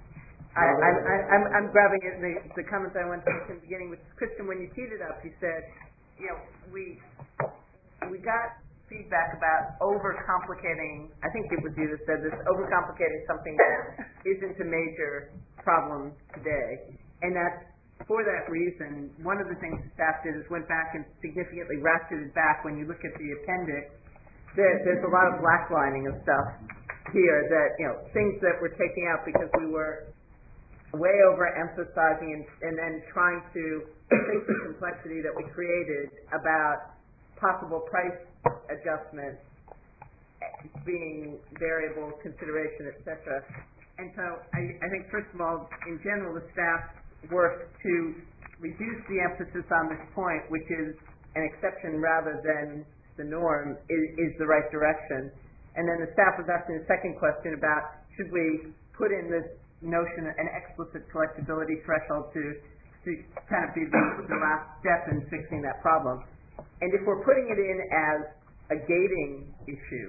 I, I, I, I'm, I'm grabbing it in the, the comments I went to in the beginning, which Christian, when you teed it up, you said, you know, we we got feedback about overcomplicating. I think it was you that said this, overcomplicating something that isn't a major problem today, and that's. For that reason, one of the things the staff did is went back and significantly ratcheted back. When you look at the appendix, there, there's a lot of blacklining of stuff here that, you know, things that we're taking out because we were way overemphasizing and, and then trying to fix the complexity that we created about possible price adjustments being variable consideration, et cetera. And so I, I think, first of all, in general, the staff work to reduce the emphasis on this point, which is an exception rather than the norm, is, is the right direction. And then the staff was asking the second question about should we put in this notion, an explicit collectability threshold to, to kind of be the, the last step in fixing that problem. And if we're putting it in as a gating issue,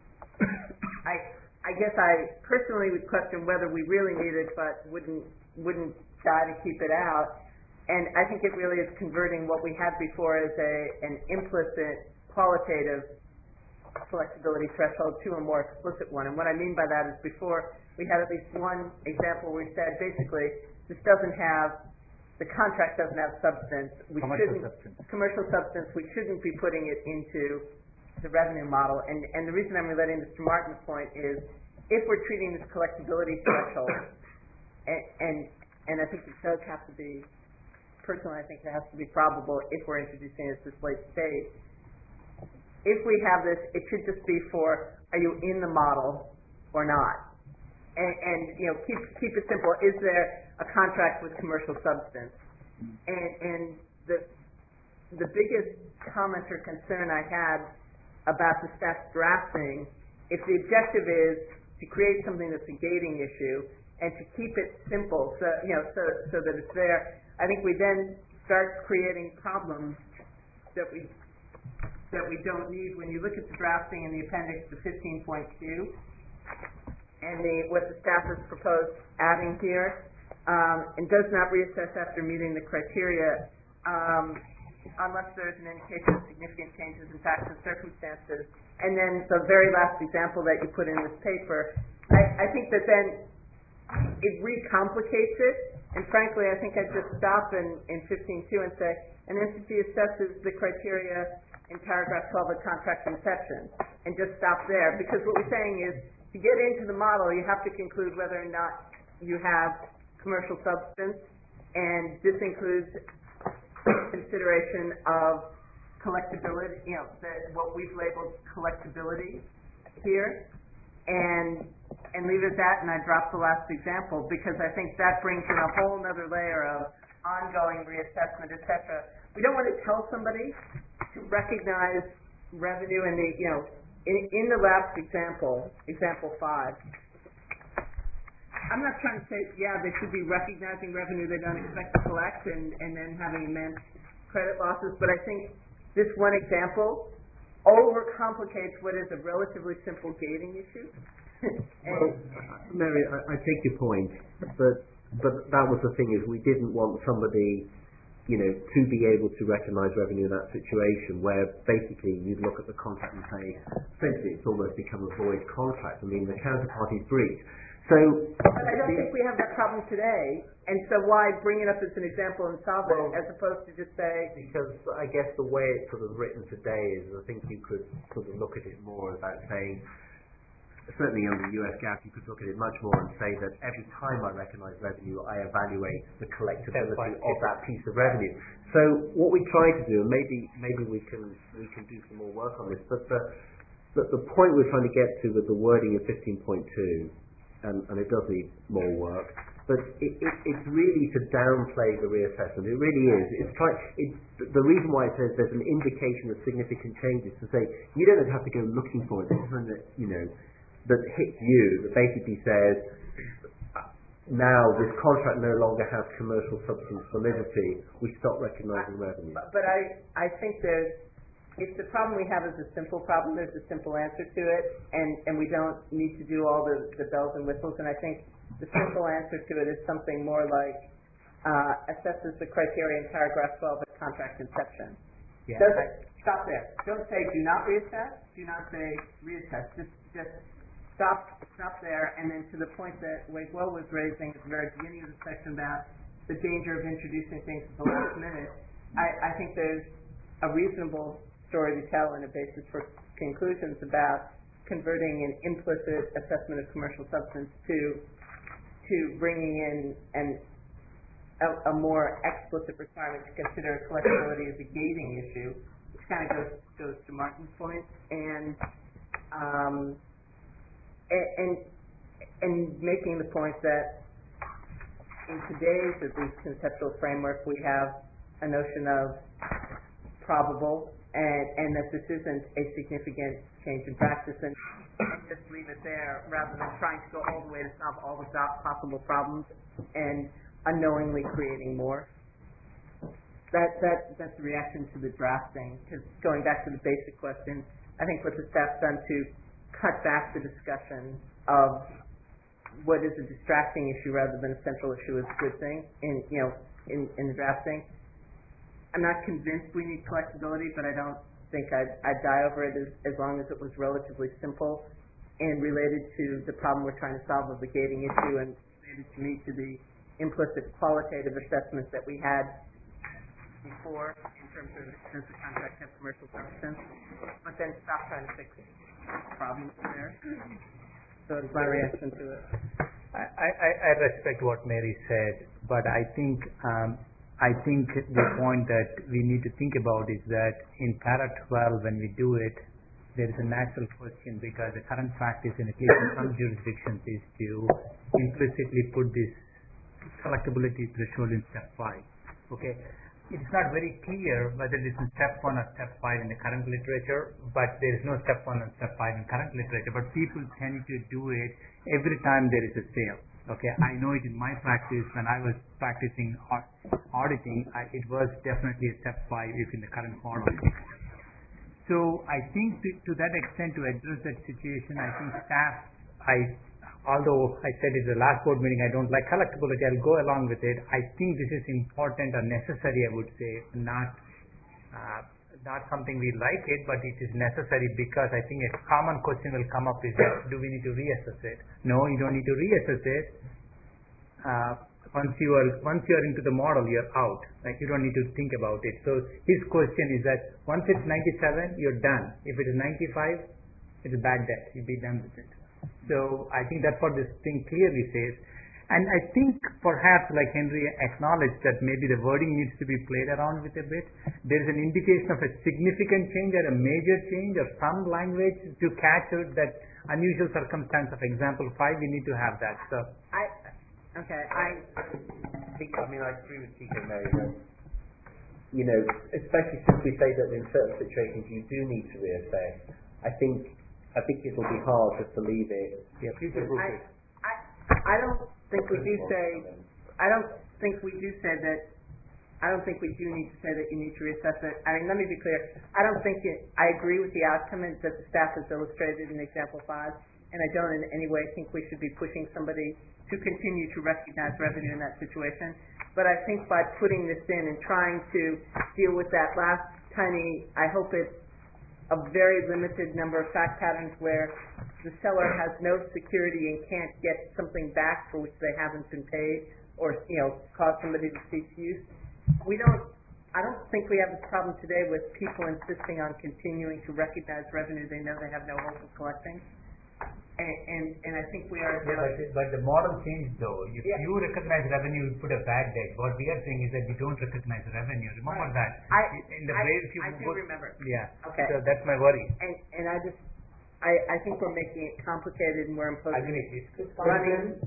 I I guess I personally would question whether we really need it, but wouldn't wouldn't try to keep it out. And I think it really is converting what we had before as a an implicit qualitative collectability threshold to a more explicit one. And what I mean by that is before we had at least one example where we said basically this doesn't have, the contract doesn't have substance. We commercial shouldn't, substance. Commercial substance, we shouldn't be putting it into the revenue model. And, and the reason I'm relating this to Martin's point is if we're treating this collectability threshold, and, and and I think it does have to be, personally I think it has to be probable if we're introducing it at this late stage. If we have this, it should just be for, are you in the model or not? And, and you know, keep keep it simple. Is there a contract with commercial substance? And, and the the biggest comment or concern I had about the staff drafting, if the objective is to create something that's a gating issue, and to keep it simple, so you know, so so that it's there. I think we then start creating problems that we that we don't need. When you look at the drafting in the appendix to fifteen point two, and the what the staff has proposed adding here, um, and does not reassess after meeting the criteria, um, unless there's an indication of significant changes in facts and circumstances. And then the very last example that you put in this paper, I, I think that then it recomplicates it, and frankly, I think I'd just stop in, in fifteen two and say, an entity assesses the criteria in paragraph twelve of contract inception, and just stop there, because what we're saying is, to get into the model, you have to conclude whether or not you have commercial substance, and this includes consideration of collectability, you know, the, what we've labeled collectability here, and and leave it at that, and I dropped the last example because I think that brings in a whole other layer of ongoing reassessment, et cetera. We don't want to tell somebody to recognize revenue in the, you know, in, in the last example, example five. I'm not trying to say, yeah, they should be recognizing revenue they don't expect to collect and, and then having immense credit losses, but I think this one example overcomplicates what is a relatively simple gating issue. Well, Mary, I, I take your point, but but that was the thing, is we didn't want somebody, you know, to be able to recognise revenue in that situation where basically you'd look at the contract and say, essentially it's almost become a void contract. I mean, the counterparty's breach. So, but I don't think we have that problem today, and so why bring it up as an example and solve well, it, as opposed to just say... Because I guess the way it's sort of written today is, I think you could sort of look at it more about saying, certainly under U S GAAP, you could look at it much more and say that every time I recognise revenue, I evaluate the collectability of that piece of revenue. So what we try to do, and maybe maybe we can we can do some more work on this, but the the, the point we're trying to get to with the wording of fifteen point two, and, and it does need more work, but it, it, it's really to downplay the reassessment. It really is. It's try, it, the reason why it says there's an indication of significant changes to say you don't have to go looking for it. This is something that, you know, that hits you, that basically says now this contract no longer has commercial substance validity, we stop recognising revenue. But, but I, I think there's, if the problem we have is a simple problem, there's a simple answer to it, and, and we don't need to do all the, the bells and whistles, and I think the simple answer to it is something more like uh, assesses the criteria in paragraph twelve at contract inception. Yeah. Does it, stop there. Don't say do not reassess, do not say reassess, just, just Stop, stop there, and then to the point that Wade Woe was raising at the very beginning of the section about the danger of introducing things at the last minute, I, I think there's a reasonable story to tell and a basis for conclusions about converting an implicit assessment of commercial substance to to bringing in an, a, a more explicit requirement to consider collectability as a gating issue, which kind of goes goes to Martin's point, and um, And, and making the point that in today's, at least, conceptual framework, we have a notion of probable, and, and that this isn't a significant change in practice, and, and just leave it there rather than trying to go all the way to solve all the possible problems and unknowingly creating more. That, that, that's the reaction to the drafting, because going back to the basic question, I think what the staff's done to cut back the discussion of what is a distracting issue rather than a central issue is a good thing in, you know, in, in the drafting. I'm not convinced we need collectability, but I don't think I'd, I'd die over it as, as long as it was relatively simple and related to the problem we're trying to solve of the gating issue, and related to me to the implicit qualitative assessments that we had before in terms of does the contract have commercial substance, but then stop trying to fix it. Problems there. So that's my reaction to it. I, I, I respect what Mary said, but I think um, I think the point that we need to think about is that in para twelve, when we do it, there is a natural question, because the current practice in at least in some jurisdictions is to implicitly put this collectability threshold in step five. Okay. It's not very clear whether it is in step one or step five in the current literature, but there is no step one and step five in current literature, but people tend to do it every time there is a sale. Okay, I know it in my practice. When I was practicing auditing, I, it was definitely a step five if in the current model. So I think to, to that extent, to address that situation, I think staff, I although I said in the last board meeting I don't like collectability, I'll go along with it. I think this is important or necessary, I would say, not uh, not something we like it, but it is necessary, because I think a common question will come up is that, do we need to reassess it? No, you don't need to reassess it. Uh, once you are once you are into the model, you're out. Like, you don't need to think about it. So his question is that once it's ninety-seven, you're done. If it is ninety-five, it's a bad debt. You'll be done with it. So I think that's what this thing clearly says. And I think perhaps, like Henry acknowledged, that maybe the wording needs to be played around with a bit. There is an indication of a significant change or a major change or some language to catch out that unusual circumstance of example five. We need to have that. So I, okay, I, think, I mean, I agree with T K Mary that, you know, especially since we say that in certain situations you do need to reassess. I think, I think it'll be hard just to leave it. Yeah, please approve it. I, I don't think we do say, I don't think we do say that, I don't think we do need to say that you need to reassess it. I mean, let me be clear. I don't think it, I agree with the outcome that the staff has illustrated in example five, and I don't in any way think we should be pushing somebody to continue to recognize revenue in that situation. But I think by putting this in and trying to deal with that last tiny, I hope it's a very limited number of fact patterns where the seller has no security and can't get something back for which they haven't been paid, or, you know, cause somebody to cease use. We don't, I don't think we have this problem today with people insisting on continuing to recognize revenue they know they have no hope of collecting. And, and, and I think we are... Yeah, but, but the model changed though. If yeah. you recognize revenue, you put a bad debt. What we are saying is that we don't recognize revenue. Remember right. that. I, In the I, way if you I do go, remember. Yeah. Okay. So that's my worry. And, and I just, I, I think we're making it complicated and we're imposing... I agree. Running...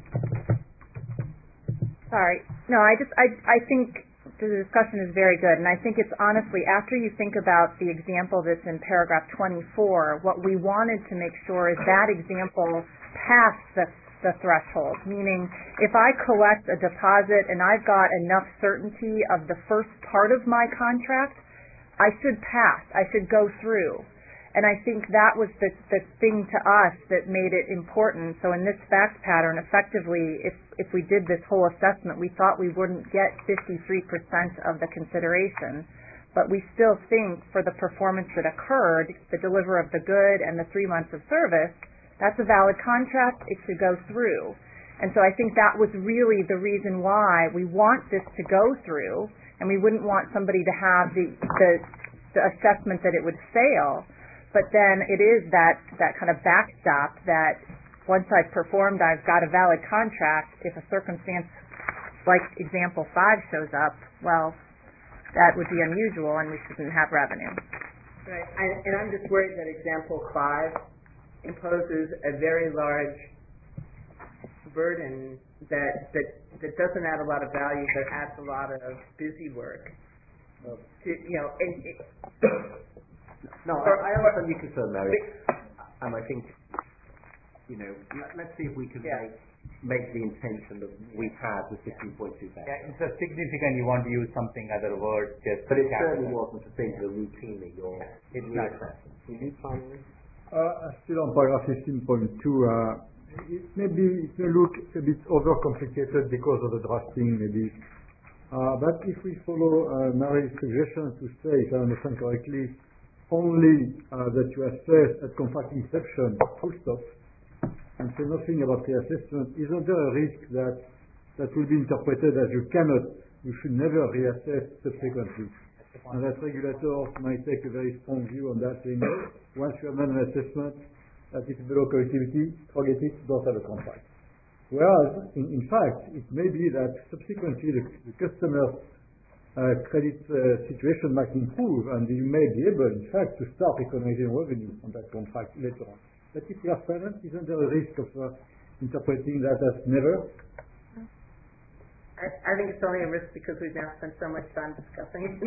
Sorry. No, I just, I, I think the discussion is very good, and I think it's honestly, after you think about the example that's in paragraph twenty-four, what we wanted to make sure is that example passed the, the threshold, meaning if I collect a deposit and I've got enough certainty of the first part of my contract, I should pass, I should go through. And I think that was the, the thing to us that made it important. So in this fact pattern, effectively, if, if we did this whole assessment, we thought we wouldn't get fifty-three percent of the consideration. But we still think for the performance that occurred, the deliver of the good and the three months of service, that's a valid contract, it should go through. And so I think that was really the reason why we want this to go through, and we wouldn't want somebody to have the, the, the assessment that it would fail. But then it is that, that kind of backstop that once I've performed, I've got a valid contract. If a circumstance like example five shows up, well, that would be unusual and we shouldn't have revenue. Right. I, and I'm just worried that example five imposes a very large burden that, that, that doesn't add a lot of value, but adds a lot of busy work. Uh, to, you know, and it, No, I, I understand your concern, Mary, and I think, you know, let's see if we can yeah. make, make the intention that we had with fifteen point two better. Yeah, it's a significant, you want to use something other word, just... But it certainly wasn't a thing that routinely you're... It's not. You need finally? Uh, still on paragraph fifteen point two, uh, it may be, it may look a bit overcomplicated because of the drafting, maybe. Uh, but if we follow uh, Mary's suggestion to say, if I understand correctly, only uh, that you assess at contract inception, full stop, and say nothing about reassessment, isn't there a risk that that will be interpreted as you cannot, you should never reassess subsequently? And that regulators might take a very strong view on that, saying, once you have done an assessment, that it's below connectivity, forget it, don't have a contract. Whereas, in, in fact, it may be that subsequently the, the customer Uh, credit uh, situation might improve, and you may be able, in fact, to start recognizing revenue on that contract later on. But if you are silent, isn't there a risk of uh, interpreting that as never? I, I think it's only a risk because we've now spent so much time discussing it.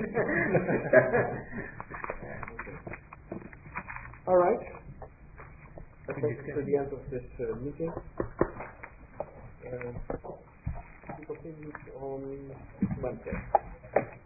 All right. That takes us to the end of this uh, meeting. Uh, we continue on Wednesday.